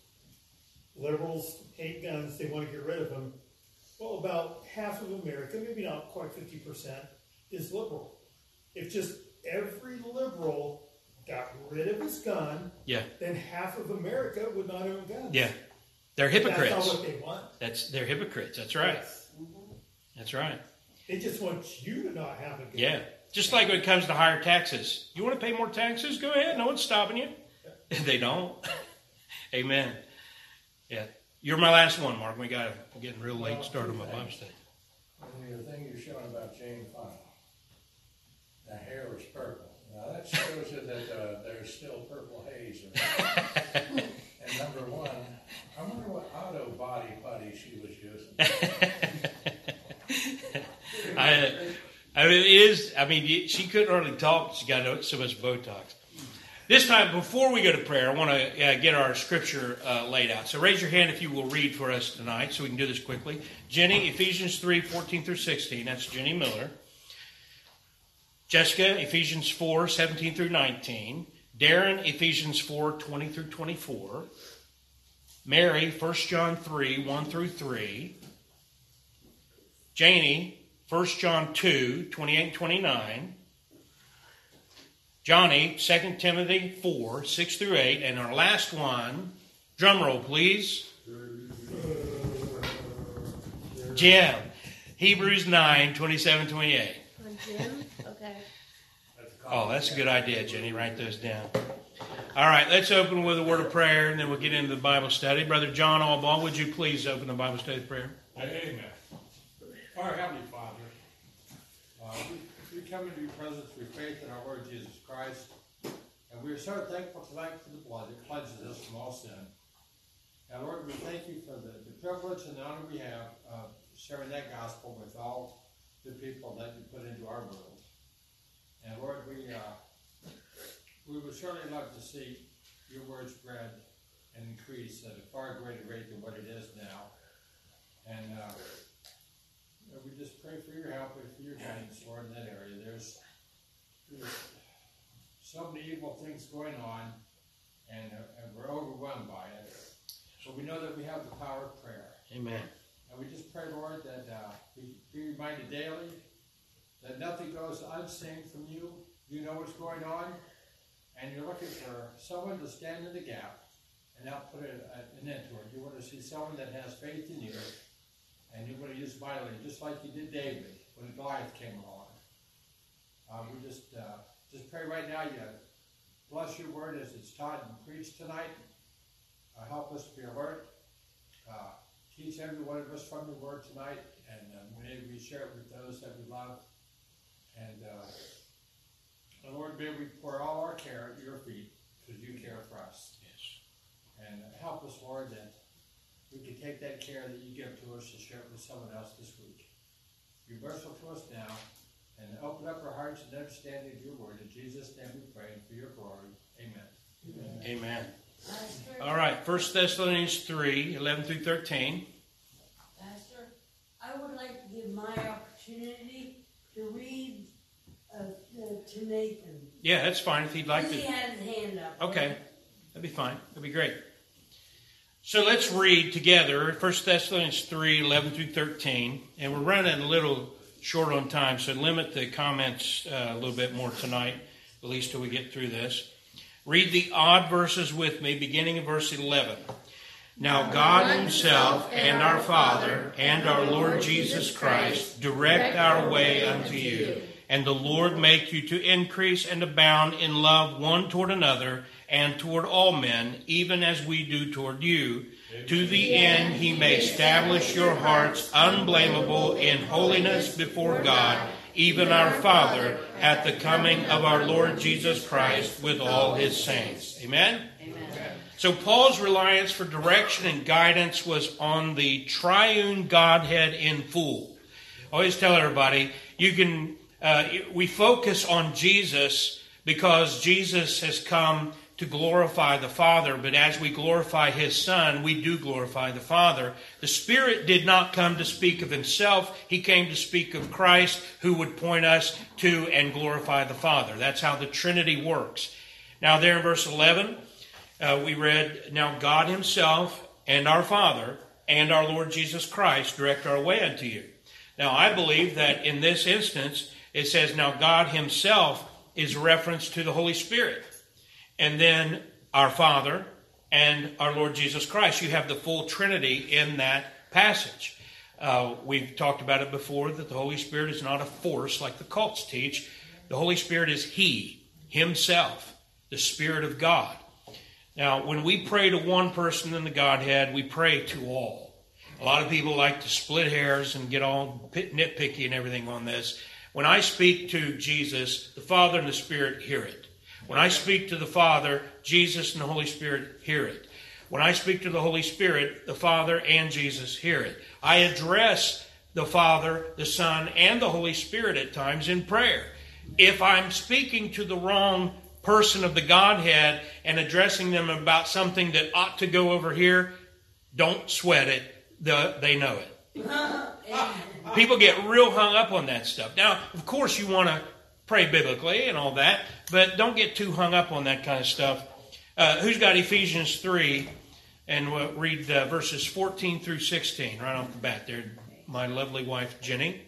Liberals hate guns, they want to get rid of them. Well, about half of America, maybe not quite 50%, is liberal. If just every liberal got rid of his gun, then half of America would not own guns. Yeah. They're hypocrites. That's not what they want. They're hypocrites. That's right. Yes. That's right. They just want you to not have a gun. Yeah. Just like when it comes to higher taxes. You want to pay more taxes? Go ahead. No one's stopping you. They don't. Amen. Yeah. You're my last one, Mark. We're getting real late start on my Bible study. The thing you're showing about Jane Fonda, the hair was purple. Now that shows you that there's still purple haze around. And number one, I wonder what auto body putty she was using. She couldn't hardly talk. She got so much Botox. This time, before we go to prayer, I want to get our scripture laid out. So raise your hand if you will read for us tonight so we can do this quickly. Jenny, Ephesians 3, 14 through 16. That's Jenny Miller. Jessica, Ephesians 4, 17 through 19. Darren, Ephesians 4, 20 through 24. Mary, 1 John 3, 1 through 3. Janie, 1 John 2, 28 and 29. Johnny, 2 Timothy 4, 6 through 8. And our last one, drum roll, please. Jim, Hebrews 9, 27, 28. Jim? Okay. Oh, that's a good idea, Jenny. Write those down. All right, let's open with a word of prayer, and then we'll get into the Bible study. Brother John Albaugh, would you please open the Bible study with prayer? Amen. Our Heavenly Father, we come into your presence through faith in our Lord Jesus Christ, and we are so thankful tonight for the blood that cleanses us from all sin. And Lord, we thank you for the privilege and the honor we have of sharing that gospel with all the people that you put into our world. And Lord, we would certainly love to see your word spread and increase at a far greater rate than what it is now. And we just pray for your help and for your guidance, Lord, in that area. There's so many evil things going on, and we're overwhelmed by it. But we know that we have the power of prayer. Amen. And we just pray, Lord, that we be reminded daily that nothing goes unseen from you. You know what's going on, and you're looking for someone to stand in the gap and help put an end to it. You want to see someone that has faith in you, and you want to use mightily, just like you did David when Goliath came along. We just pray right now, you bless your word as it's taught and preached tonight. Help us to be alert. Teach every one of us from the word tonight. And may we share it with those that we love. And Lord, may we pour all our care at your feet because you care for us. Yes. And help us, Lord, that we can take that care that you give to us to share it with someone else this week. Be merciful to us now and open up our hearts and understanding of your word. In Jesus' name we pray and for your glory. Amen. Amen. All right, 1 Thessalonians 3, 11 through 13. Pastor, I would like to give my opportunity to read to Nathan. Yeah, that's fine if he'd like to. He had his hand up. Okay, that'd be fine. That'd be great. So let's read together 1 Thessalonians 3, 11 through 13. And we're running a little short on time, so limit the comments a little bit more tonight, at least till we get through this. Read the odd verses with me, beginning in verse 11. Now God himself and our Father and our Lord Jesus Christ direct our way unto you. And the Lord make you to increase and abound in love one toward another and toward all men, even as we do toward you, to the end he may establish your hearts unblameable in holiness before God, even our Father, at the coming of our Lord Jesus Christ with all his saints. Amen? Amen. So Paul's reliance for direction and guidance was on the triune Godhead in full. I always tell everybody, we focus on Jesus because Jesus has come to glorify the Father, but as we glorify his Son, we do glorify the Father. The Spirit did not come to speak of himself. He came to speak of Christ, who would point us to and glorify the Father. That's how the Trinity works. Now there in verse 11, we read, Now God himself and our Father and our Lord Jesus Christ direct our way unto you. Now I believe that in this instance, it says, Now God himself is a reference to the Holy Spirit. And then our Father and our Lord Jesus Christ. You have the full Trinity in that passage. We've talked about it before, that the Holy Spirit is not a force like the cults teach. The Holy Spirit is He, Himself, the Spirit of God. Now, when we pray to one person in the Godhead, we pray to all. A lot of people like to split hairs and get all nitpicky and everything on this. When I speak to Jesus, the Father and the Spirit hear it. When I speak to the Father, Jesus and the Holy Spirit hear it. When I speak to the Holy Spirit, the Father and Jesus hear it. I address the Father, the Son, and the Holy Spirit at times in prayer. If I'm speaking to the wrong person of the Godhead and addressing them about something that ought to go over here, don't sweat it. They know it. People get real hung up on that stuff. Now, of course, you want to pray biblically and all that, but don't get too hung up on that kind of stuff. Who's got Ephesians 3? And we'll read verses 14 through 16 right off the bat there. My lovely wife, Jenny.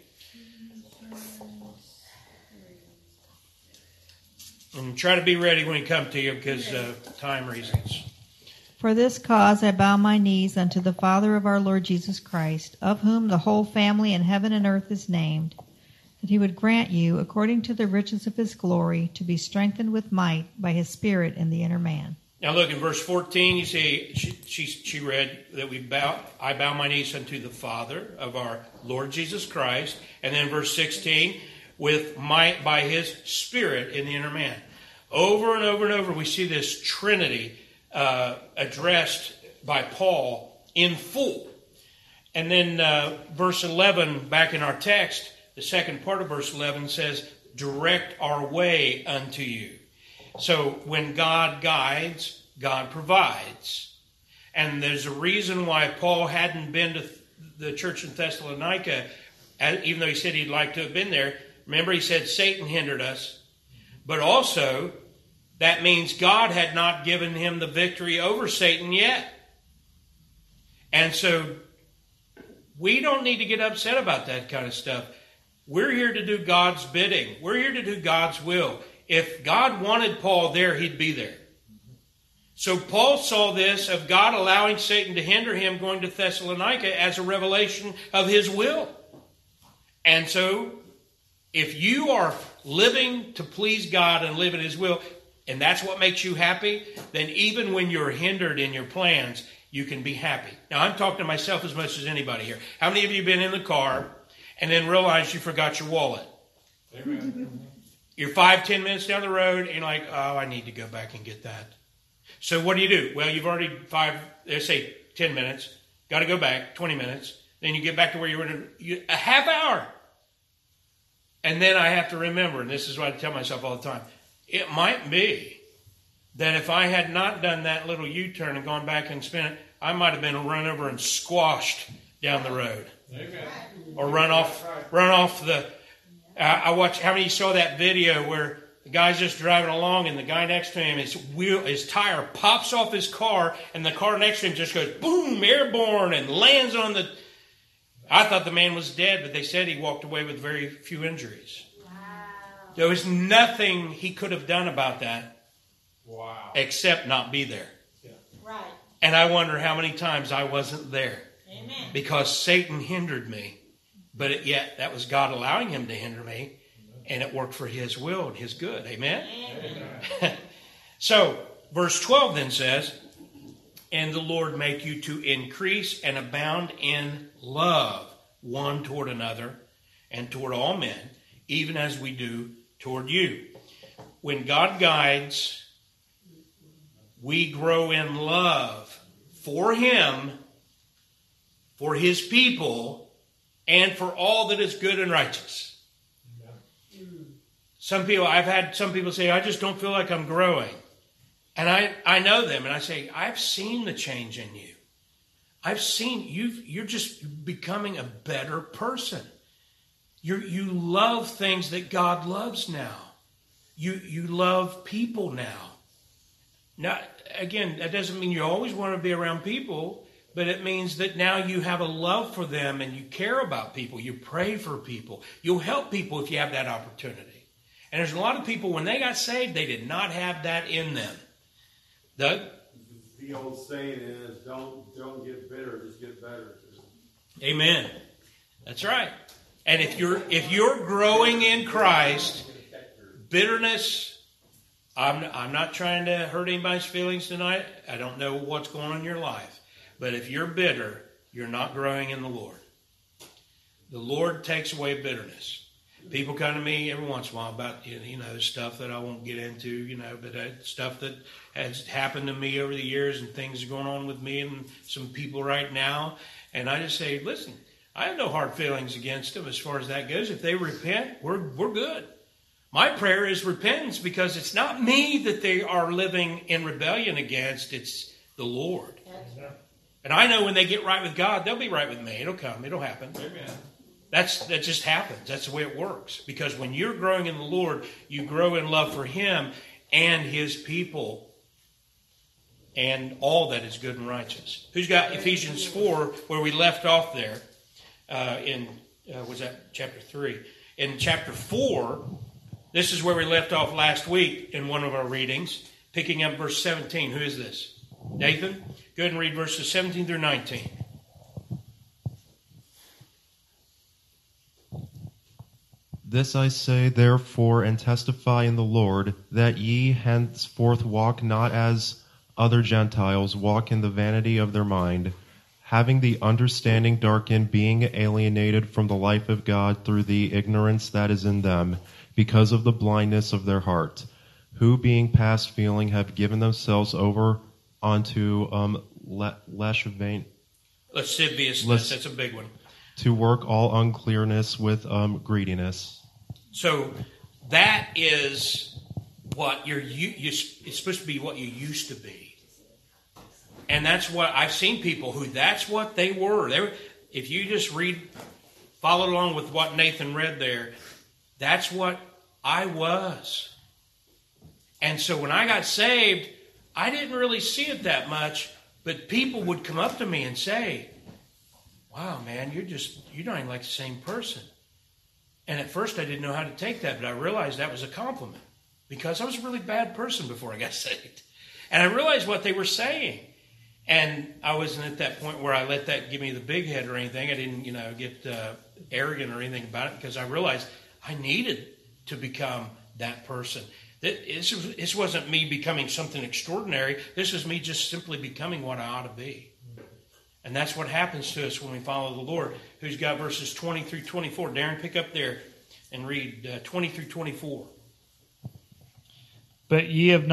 And try to be ready when we come to you because time reasons. For this cause I bow my knees unto the Father of our Lord Jesus Christ, of whom the whole family in heaven and earth is named, that he would grant you, according to the riches of his glory, to be strengthened with might by his Spirit in the inner man. Now look, in verse 14, you see, she read that I bow my knees unto the Father of our Lord Jesus Christ. And then verse 16, with might by his Spirit in the inner man. Over and over and over, we see this Trinity addressed by Paul in full. And then verse 11, back in our text, the second part of verse 11 says, direct our way unto you. So when God guides, God provides. And there's a reason why Paul hadn't been to the church in Thessalonica, even though he said he'd like to have been there. Remember, he said Satan hindered us. But also, that means God had not given him the victory over Satan yet. And so, we don't need to get upset about that kind of stuff. We're here to do God's bidding. We're here to do God's will. If God wanted Paul there, he'd be there. So Paul saw this of God allowing Satan to hinder him going to Thessalonica as a revelation of his will. And so, if you are living to please God and live in his will, and that's what makes you happy, then even when you're hindered in your plans, you can be happy. Now, I'm talking to myself as much as anybody here. How many of you have been in the car and then realized you forgot your wallet? Amen. You're 5-10 minutes down the road, and you're like, oh, I need to go back and get that. So what do? Well, you've already 10 minutes. Got to go back, 20 minutes. Then you get back to where you were in a half hour. And then I have to remember, and this is what I tell myself all the time, it might be that if I had not done that little U-turn and gone back and spent it, I might have been run over and squashed down the road. Amen. Or run off the... I watched, how many of you saw that video where the guy's just driving along and the guy next to him, his tire pops off his car and the car next to him just goes boom, airborne, and lands on the... I thought the man was dead, but they said he walked away with very few injuries. Wow. There was nothing he could have done about that. Wow. Except not be there. Yeah. Right. And I wonder how many times I wasn't there. Amen. Because Satan hindered me. But yet that was God allowing him to hinder me. And it worked for his will and his good. Amen? Amen. So, verse 12 then says, and the Lord make you to increase and abound in love one toward another and toward all men, even as we do toward you. When God guides, we grow in love for him, for his people, and for all that is good and righteous. I've had some people say, I just don't feel like I'm growing. And I know them, and I say, I've seen the change in you. I've seen you're just becoming a better person. You love things that God loves now. You love people now. Now, again, that doesn't mean you always want to be around people, but it means that now you have a love for them and you care about people. You pray for people. You'll help people if you have that opportunity. And there's a lot of people, when they got saved, they did not have that in them. Doug? The old saying is, don't get bitter, just get better. Amen. That's right. And if you're growing in Christ, bitterness, I'm not trying to hurt anybody's feelings tonight. I don't know what's going on in your life. But if you're bitter, you're not growing in the Lord. The Lord takes away bitterness. People come to me every once in a while about, stuff that I won't get into, but stuff that has happened to me over the years and things are going on with me and some people right now. And I just say, listen, I have no hard feelings against them as far as that goes. If they repent, we're good. My prayer is repentance because it's not me that they are living in rebellion against. It's the Lord. And I know when they get right with God, they'll be right with me. It'll come. It'll happen. Amen. That just happens. That's the way it works. Because when you're growing in the Lord, you grow in love for him and his people and all that is good and righteous. Who's got Ephesians 4 where we left off there was that chapter 3? In chapter 4, this is where we left off last week in one of our readings, picking up verse 17. Who is this? Nathan? Go ahead and read verses 17 through 19. This I say, therefore, and testify in the Lord, that ye henceforth walk not as other Gentiles walk in the vanity of their mind, having the understanding darkened, being alienated from the life of God through the ignorance that is in them, because of the blindness of their heart, who being past feeling have given themselves over unto lasciviousness. That's a big one. To work all uncleanness with greediness. So that is what it's supposed to be what you used to be. And that's what I've seen people who that's what they were. If you just follow along with what Nathan read there, that's what I was. And so when I got saved, I didn't really see it that much, but people would come up to me and say, wow, man, you're not even like the same person. And at first I didn't know how to take that, but I realized that was a compliment because I was a really bad person before I got saved. And I realized what they were saying. And I wasn't at that point where I let that give me the big head or anything. I didn't, get arrogant or anything about it because I realized I needed to become that person. This wasn't me becoming something extraordinary. This was me just simply becoming what I ought to be. And that's what happens to us when we follow the Lord. Who's got verses 20 through 24? Darren, pick up there and read 20 through 24. But ye have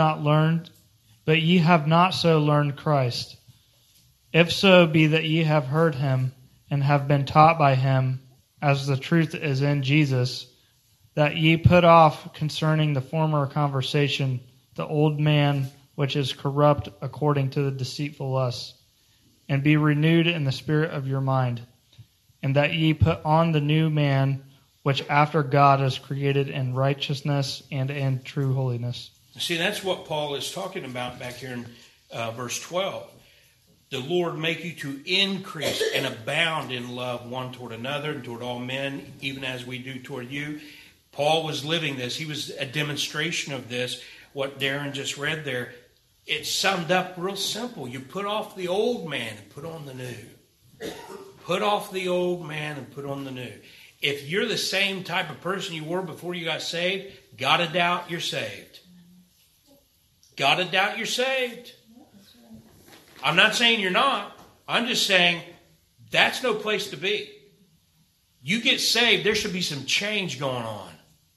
not so learned Christ. If so be that ye have heard him, and have been taught by him, as the truth is in Jesus, that ye put off concerning the former conversation the old man which is corrupt according to the deceitful lusts, and be renewed in the spirit of your mind, and that ye put on the new man, which after God is created in righteousness and in true holiness. See, that's what Paul is talking about back here in verse 12. The Lord make you to increase and abound in love one toward another and toward all men, even as we do toward you. Paul was living this. He was a demonstration of this. What Darren just read there, it's summed up real simple. You put off the old man and put on the new. Put off the old man and put on the new. If you're the same type of person you were before you got saved, gotta doubt you're saved. Gotta doubt you're saved. I'm not saying you're not. I'm just saying that's no place to be. You get saved, there should be some change going on.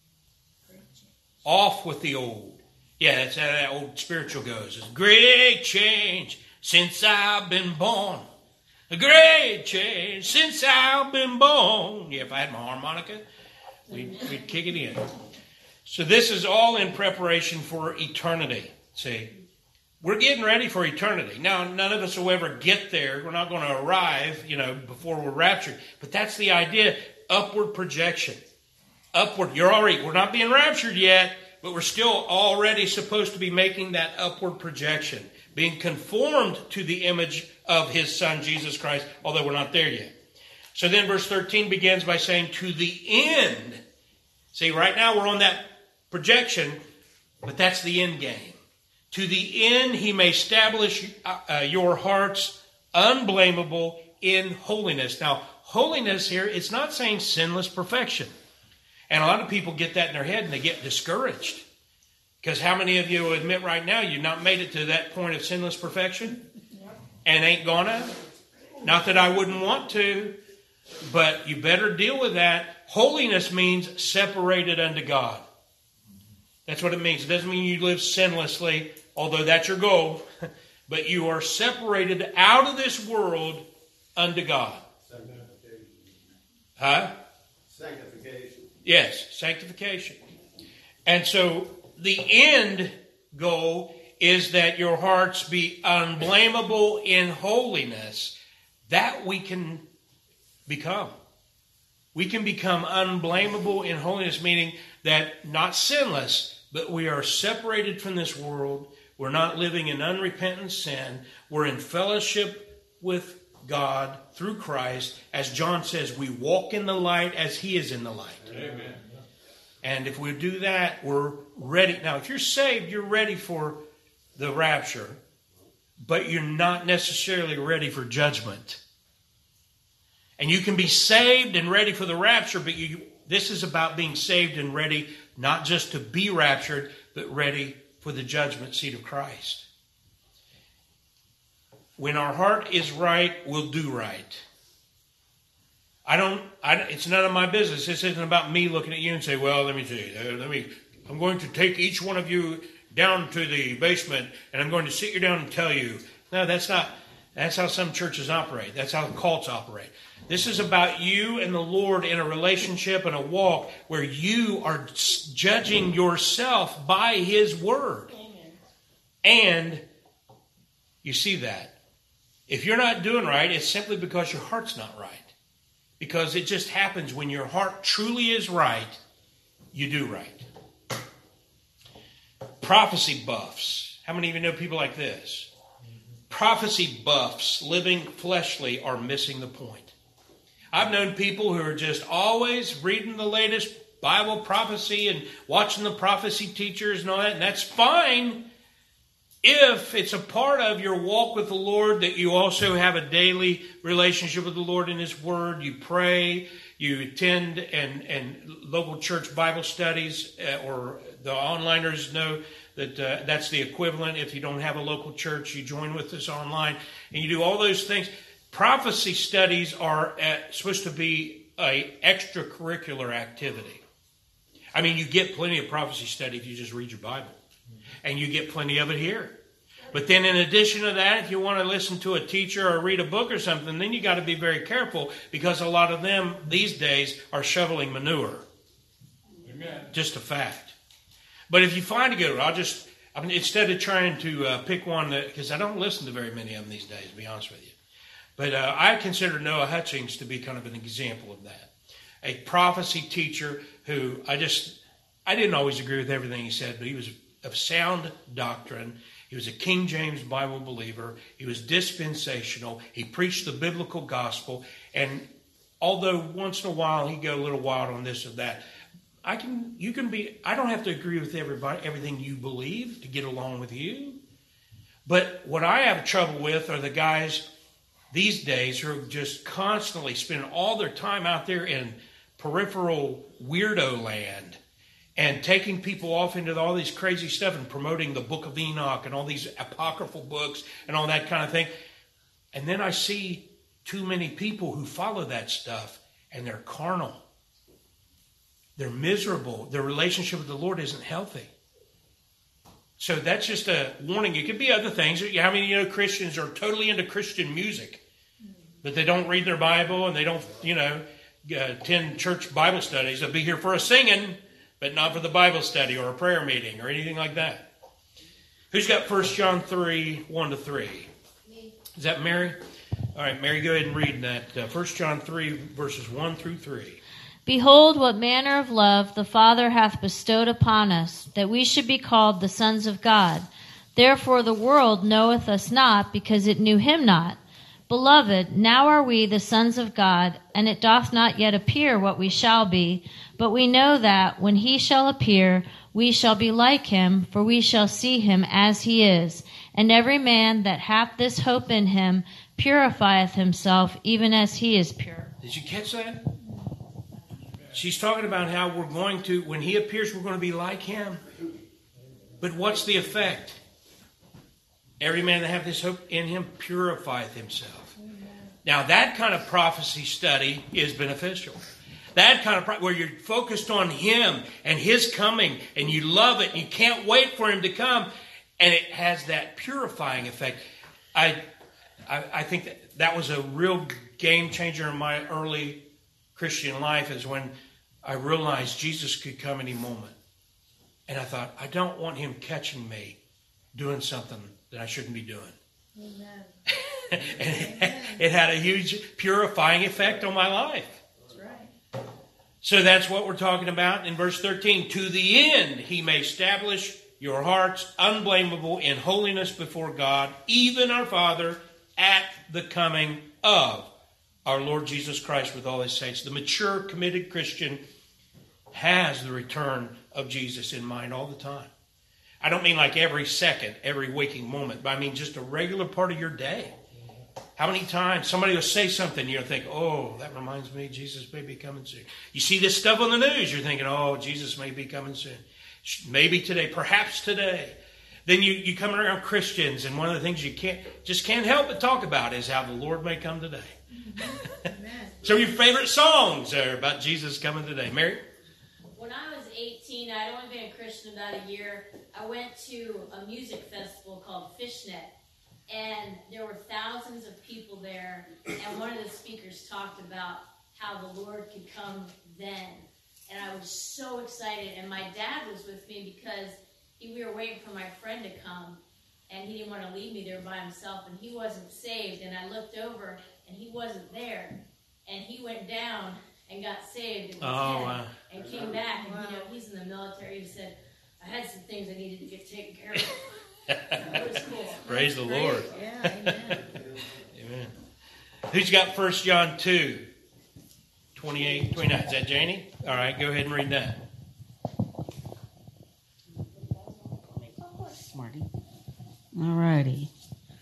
Off with the old. Yeah, that's how that old spiritual goes. It's a great change since I've been born. A great change since I've been born. Yeah, if I had my harmonica, we'd kick it in. So this is all in preparation for eternity. See, we're getting ready for eternity. Now, none of us will ever get there. We're not going to arrive, before we're raptured. But that's the idea. Upward projection. Upward. We're not being raptured yet, but we're still already supposed to be making that upward projection. Being conformed to the image of his Son, Jesus Christ, although we're not there yet. So then verse 13 begins by saying, to the end. See, right now we're on that projection, but that's the end game. To the end he may establish your hearts unblameable in holiness. Now, holiness here, it's not saying sinless perfection. And a lot of people get that in their head and they get discouraged. Because how many of you admit right now you've not made it to that point of sinless perfection? And ain't gonna? Not that I wouldn't want to, but you better deal with that. Holiness means separated unto God. That's what it means. It doesn't mean you live sinlessly, although that's your goal. But you are separated out of this world unto God. Sanctification. Huh? Sanctification. Yes, sanctification. And so the end goal is that your hearts be unblameable in holiness. That we can become. We can become unblameable in holiness, meaning that not sinless, but we are separated from this world. We're not living in unrepentant sin. We're in fellowship with God through Christ. As John says, we walk in the light as he is in the light. Amen. And if we do that, we're ready. Now, if you're saved, you're ready for the rapture, but you're not necessarily ready for judgment. And you can be saved and ready for the rapture, but this is about being saved and ready not just to be raptured, but ready for the judgment seat of Christ. When our heart is right, we'll do right. It's none of my business. This isn't about me looking at you and say, well, let me see. I'm going to take each one of you down to the basement and I'm going to sit you down and tell you. No, that's how some churches operate. That's how cults operate. This is about you and the Lord in a relationship and a walk where you are judging yourself by his word. Amen. And you see that. If you're not doing right, it's simply because your heart's not right. Because it just happens when your heart truly is right, you do right. Prophecy buffs. How many of you know people like this? Prophecy buffs, living fleshly, are missing the point. I've known people who are just always reading the latest Bible prophecy and watching the prophecy teachers and all that, and that's fine if it's a part of your walk with the Lord, that you also have a daily relationship with the Lord in his word. You pray, you attend and local church Bible studies, or the onliners know that that's the equivalent. If you don't have a local church, you join with us online and you do all those things. Prophecy studies are supposed to be an extracurricular activity. I mean, you get plenty of prophecy study if you just read your Bible. And you get plenty of it here. But then in addition to that, if you want to listen to a teacher or read a book or something, then you got to be very careful, because a lot of them these days are shoveling manure. Amen. Just a fact. But if you find a good one, instead of trying to pick one, because I don't listen to very many of them these days, to be honest with you. But I consider Noah Hutchings to be kind of an example of that. A prophecy teacher who I didn't always agree with everything he said, but he was of sound doctrine. He was a King James Bible believer. He was dispensational. He preached the biblical gospel. And although once in a while he'd go a little wild on this or that, I don't have to agree with everything you believe to get along with you. But what I have trouble with are the guys these days who are just constantly spending all their time out there in peripheral weirdo land and taking people off into all these crazy stuff and promoting the Book of Enoch and all these apocryphal books and all that kind of thing. And then I see too many people who follow that stuff, and they're carnal. They're miserable. Their relationship with the Lord isn't healthy. So that's just a warning. It could be other things. How many Christians are totally into Christian music, but they don't read their Bible and they don't, attend church Bible studies? They'll be here for a singing, but not for the Bible study or a prayer meeting or anything like that. Who's got 1 John 3, 1-3? Me. Is that Mary? All right, Mary, go ahead and read that. 1 John 3, verses 1-3. Behold, what manner of love the Father hath bestowed upon us, that we should be called the sons of God. Therefore the world knoweth us not, because it knew him not. Beloved, now are we the sons of God, and it doth not yet appear what we shall be. But we know that when he shall appear, we shall be like him, for we shall see him as he is. And every man that hath this hope in him purifieth himself, even as he is pure. Did you catch that? She's talking about how when he appears, we're going to be like him. But what's the effect? Every man that hath this hope in him purifieth himself. Now, that kind of prophecy study is beneficial. That kind of where you're focused on him and his coming, and you love it, and you can't wait for him to come, and it has that purifying effect. I think that was a real game changer in my early Christian life, is when I realized Jesus could come any moment. And I thought, I don't want him catching me doing something that I shouldn't be doing. Amen. And it had a huge purifying effect on my life. That's right. So that's what we're talking about in verse 13. To the end he may establish your hearts unblameable in holiness before God, even our Father, at the coming of our Lord Jesus Christ with all his saints. The mature, committed Christian has the return of Jesus in mind all the time. I don't mean like every second, every waking moment, but I mean just a regular part of your day. How many times somebody will say something, you'll think, oh, that reminds me, Jesus may be coming soon. You see this stuff on the news, you're thinking, oh, Jesus may be coming soon. Maybe today, perhaps today. Then you come around Christians, and one of the things you can't help but talk about is how the Lord may come today. Some of your favorite songs are about Jesus coming today. Mary? When I was 18, I'd only been a Christian about a year. I went to a music festival called Fishnet, and there were thousands of people there, and one of the speakers talked about how the Lord could come then. And I was so excited, and my dad was with me because we were waiting for my friend to come, and he didn't want to leave me there by himself, and he wasn't saved. And I looked over, and he wasn't there, and he went down and got saved and came back. And he's in the military. He said, I had some things I needed to get taken care of. It was cool. Praise the Lord. Yeah, amen. Amen. Who's got 1 John 2, 28, 29? Is that Janie? All right, go ahead and read that. Smarty. All righty.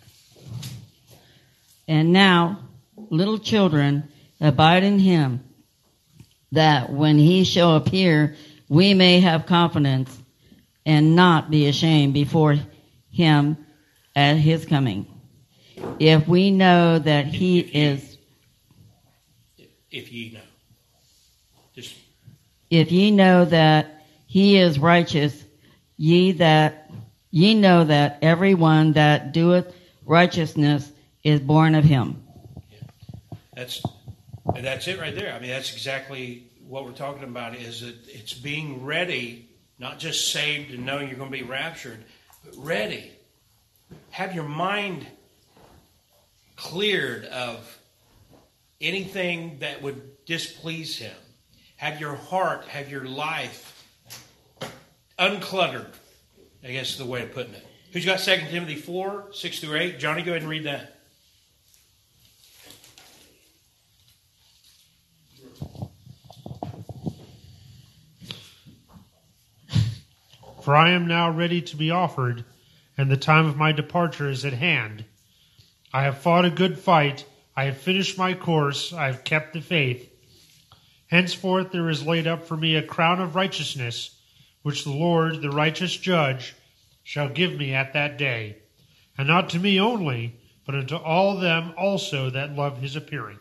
And now, little children, abide in him, that when he shall appear, we may have confidence and not be ashamed before him at his coming. if we know that he is, if ye know. Just if ye know that he is righteous, ye know that everyone that doeth righteousness is born of him. That's it right there. I mean, that's exactly what we're talking about, is that it's being ready, not just saved and knowing you're going to be raptured, but ready. Have your mind cleared of anything that would displease him. Have your heart, have your life uncluttered, I guess is the way of putting it. Who's got 2 Timothy 4, 6 through 8? Johnny, go ahead and read that. For I am now ready to be offered, and the time of my departure is at hand. I have fought a good fight. I have finished my course. I have kept the faith. Henceforth there is laid up for me a crown of righteousness, which the Lord, the righteous judge, shall give me at that day. And not to me only, but unto all them also that love his appearing.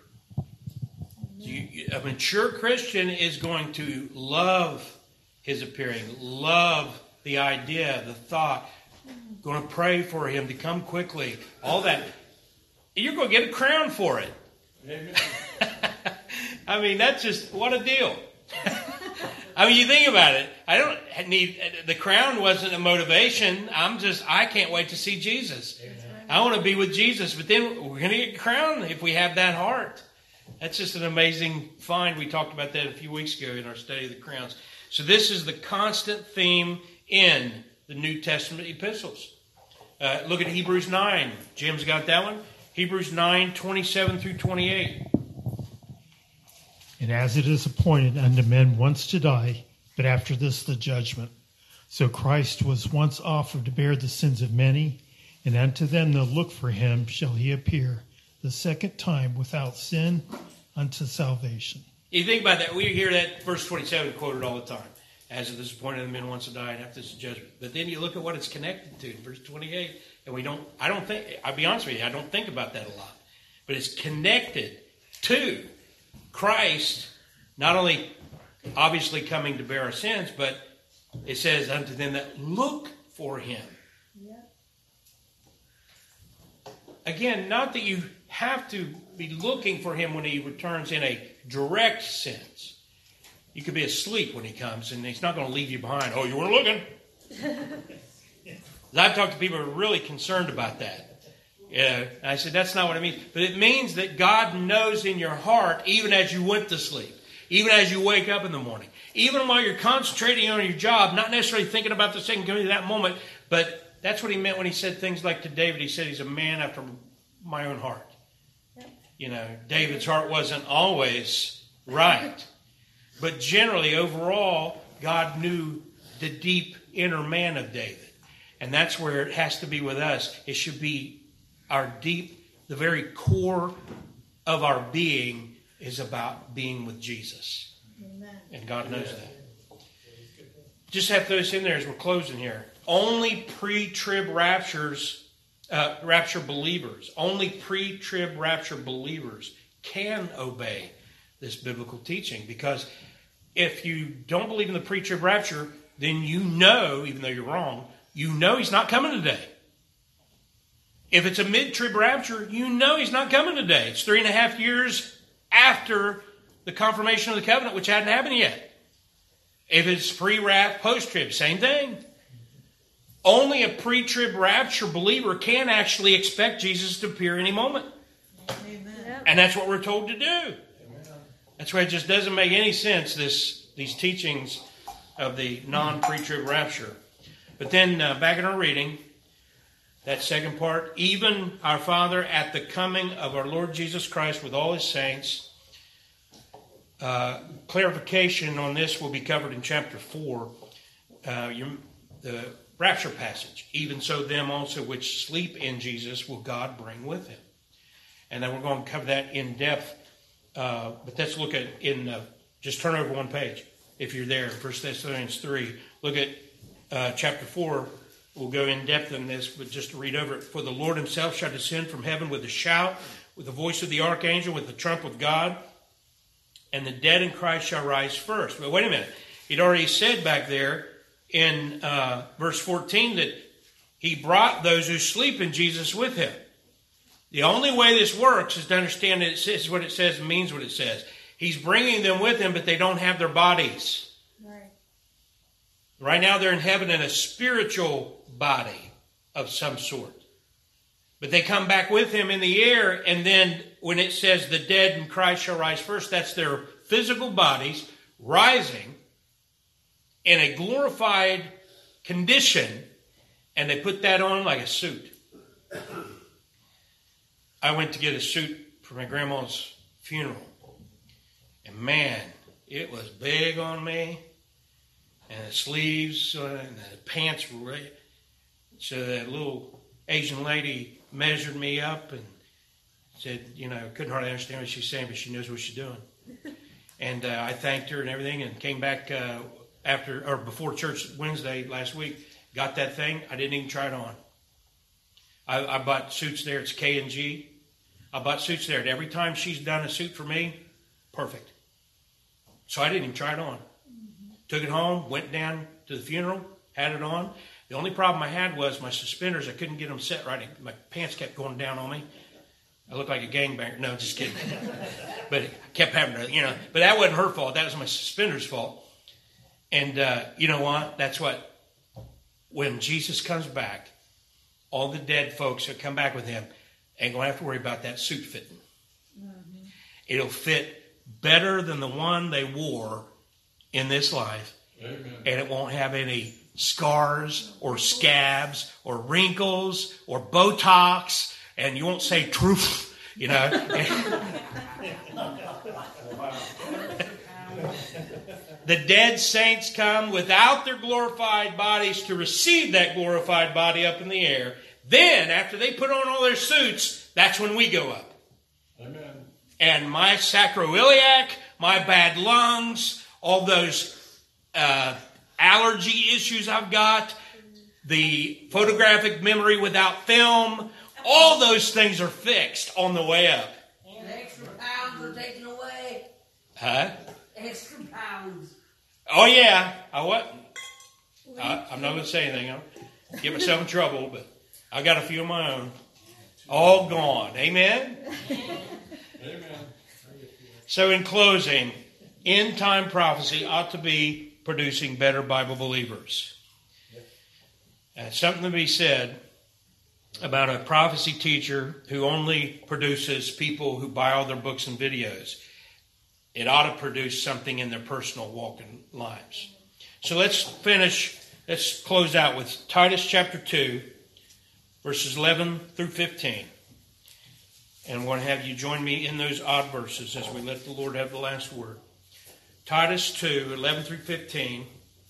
A mature Christian is going to love his appearing, love the idea, the thought, going to pray for him to come quickly, all that. You're going to get a crown for it. I mean, that's just, what a deal. I mean, you think about it. I don't need, the crown wasn't a motivation. I can't wait to see Jesus. I want to be with Jesus, but then we're going to get a crown if we have that heart. That's just an amazing find. We talked about that a few weeks ago in our study of the crowns. So this is the constant theme in the New Testament epistles. Look at Hebrews 9. Jim's got that one. Hebrews 9, 27 through 28. And as it is appointed unto men once to die, but after this the judgment. So Christ was once offered to bear the sins of many, and unto them that look for him shall he appear the second time without sin unto salvation. You think about that. We hear that verse 27 quoted all the time. As it is appointed unto men once to die, and after this judgment. But then you look at what it's connected to, verse 28, and I'll be honest with you, I don't think about that a lot. But it's connected to Christ, not only obviously coming to bear our sins, but it says unto them that look for him. Yeah. Again, not that you have to be looking for him when he returns in a direct sense. You could be asleep when he comes, and he's not going to leave you behind. Oh, you weren't looking. I've talked to people who are really concerned about that. And I said, that's not what it means. But it means that God knows in your heart, even as you went to sleep, even as you wake up in the morning, even while you're concentrating on your job, not necessarily thinking about the second coming to that moment, but that's what he meant when he said things like to David. He said he's a man after my own heart. You know, David's heart wasn't always right. But generally, overall, God knew the deep inner man of David. And that's where it has to be with us. It should be our deep, the very core of our being is about being with Jesus. Amen. And God knows that. Just have to throw this in there as we're closing here. Only pre-trib rapture believers, only pre-trib rapture believers can obey this biblical teaching, because if you don't believe in the pre-trib rapture, then you know, even though you're wrong, you know he's not coming today. If it's a mid-trib rapture, you know he's not coming today. It's 3.5 years after the confirmation of the covenant, which hadn't happened yet. If it's pre-rap, post-trib, same thing. Only a pre-trib rapture believer can actually expect Jesus to appear any moment. Amen. And that's what we're told to do. That's why it just doesn't make any sense, these teachings of the non-pre-trib rapture. But then back in our reading, that second part, even our Father at the coming of our Lord Jesus Christ with all his saints. Clarification on this will be covered in chapter 4, the rapture passage. Even so, them also which sleep in Jesus will God bring with him. And then we're going to cover that in depth. But let's look at just turn over one page if you're there, 1 Thessalonians 3. Look at chapter 4, We'll go in depth in this, but just to read over it. For the Lord himself shall descend from heaven with a shout, with the voice of the archangel, with the trump of God, and the dead in Christ shall rise first. But wait a minute. He'd already said back there in verse 14 that he brought those who sleep in Jesus with him. The only way this works is to understand that it says what it says and means what it says. He's bringing them with him, but they don't have their bodies. Right now they're in heaven in a spiritual body of some sort. But they come back with him in the air, and then when it says the dead in Christ shall rise first, that's their physical bodies rising in a glorified condition, and they put that on like a suit. I went to get a suit for my grandma's funeral, and man, it was big on me. And the sleeves and the pants were right. So that little Asian lady measured me up and said, couldn't hardly understand what she's saying, but she knows what she's doing. And I thanked her and everything, and came back before church Wednesday last week. Got that thing. I didn't even try it on. I bought suits there. It's K&G. I bought suits there. And every time she's done a suit for me, perfect. So I didn't even try it on. Took it home, went down to the funeral, had it on. The only problem I had was my suspenders. I couldn't get them set right. My pants kept going down on me. I looked like a gangbanger. No, just kidding. But I kept having to, But that wasn't her fault. That was my suspenders' fault. And you know what? That's what, when Jesus comes back, all the dead folks that come back with him ain't going to have to worry about that suit fitting. Mm-hmm. It'll fit better than the one they wore in this life. Amen. And it won't have any scars or scabs or wrinkles or Botox, and you won't say truth, The dead saints come without their glorified bodies to receive that glorified body up in the air. Then, after they put on all their suits, that's when we go up. Amen. And my sacroiliac, my bad lungs, all those allergy issues I've got, the photographic memory without film, all those things are fixed on the way up. And extra pounds are taken away. Huh? Extra pounds. Oh, yeah. I'm not going to say anything. I'll get myself in trouble, but I got a few of my own. All gone. Amen? Amen. So in closing, end-time prophecy ought to be producing better Bible believers. Something to be said about a prophecy teacher who only produces people who buy all their books and videos. It ought to produce something in their personal walking lives. So let's close out with Titus chapter 2, verses 11 through 15. And I want to have you join me in those odd verses as we let the Lord have the last word. Titus 2, 11 through 15.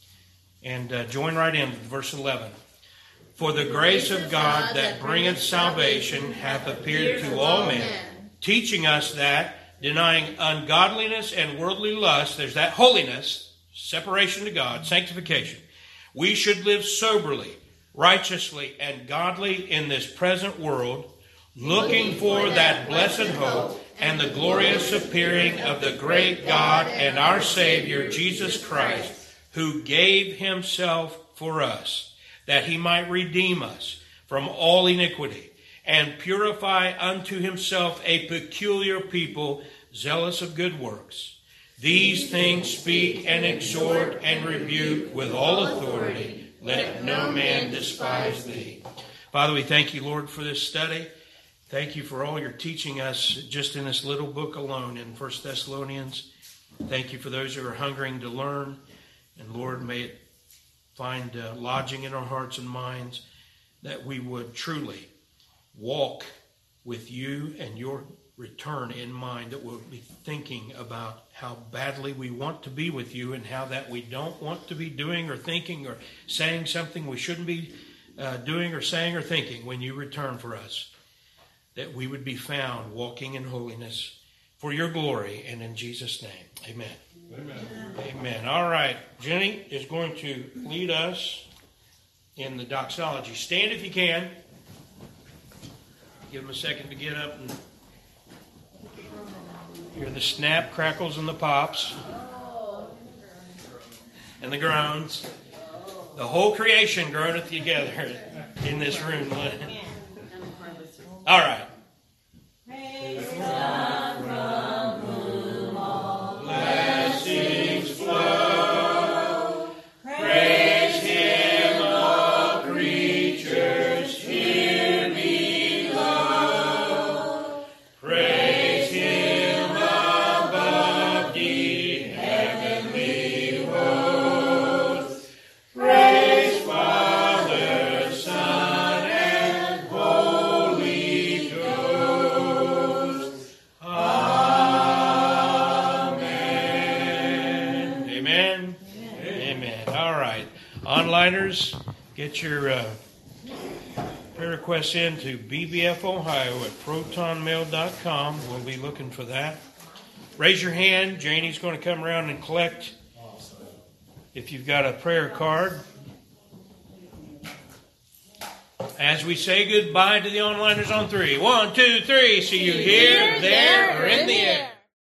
And join right in with verse 11. For the grace of God that bringeth salvation hath appeared to all men, teaching us that, denying ungodliness and worldly lust, there's that holiness, separation to God, sanctification, we should live soberly, righteously, and godly in this present world, looking for that blessed hope and the glorious appearing of the great God and our Savior, Jesus Christ, who gave himself for us, that he might redeem us from all iniquity and purify unto himself a peculiar people, zealous of good works. These things speak and exhort and rebuke with all authority. Let no man despise thee. Father, we thank you, Lord, for this study. Thank you for all you're teaching us just in this little book alone in 1 Thessalonians. Thank you for those who are hungering to learn. And Lord, may it find lodging in our hearts and minds that we would truly walk with you and your return in mind, that we'll be thinking about how badly we want to be with you and how that we don't want to be doing or thinking or saying something we shouldn't be doing or saying or thinking when you return for us. That we would be found walking in holiness for your glory, and in Jesus' name. Amen. Amen. Amen. All right. Jenny is going to lead us in the doxology. Stand if you can. Give them a second to get up and hear the snap, crackles, and the pops. And the groans. The whole creation groaneth together in this room. All right. Praise God from whom all blessings flow. Praise Him, all creatures here below. Praise Him above the heavenly hosts. Praise Father, Son, and Holy Ghost. Amen. Amen. Amen. All right. Onliners, get your prayer requests in to bbfohio@protonmail.com. We'll be looking for that. Raise your hand. Janie's going to come around and collect if you've got a prayer card. As we say goodbye to the onliners on 3. 1, 2, 3. See you here, there, or in the air.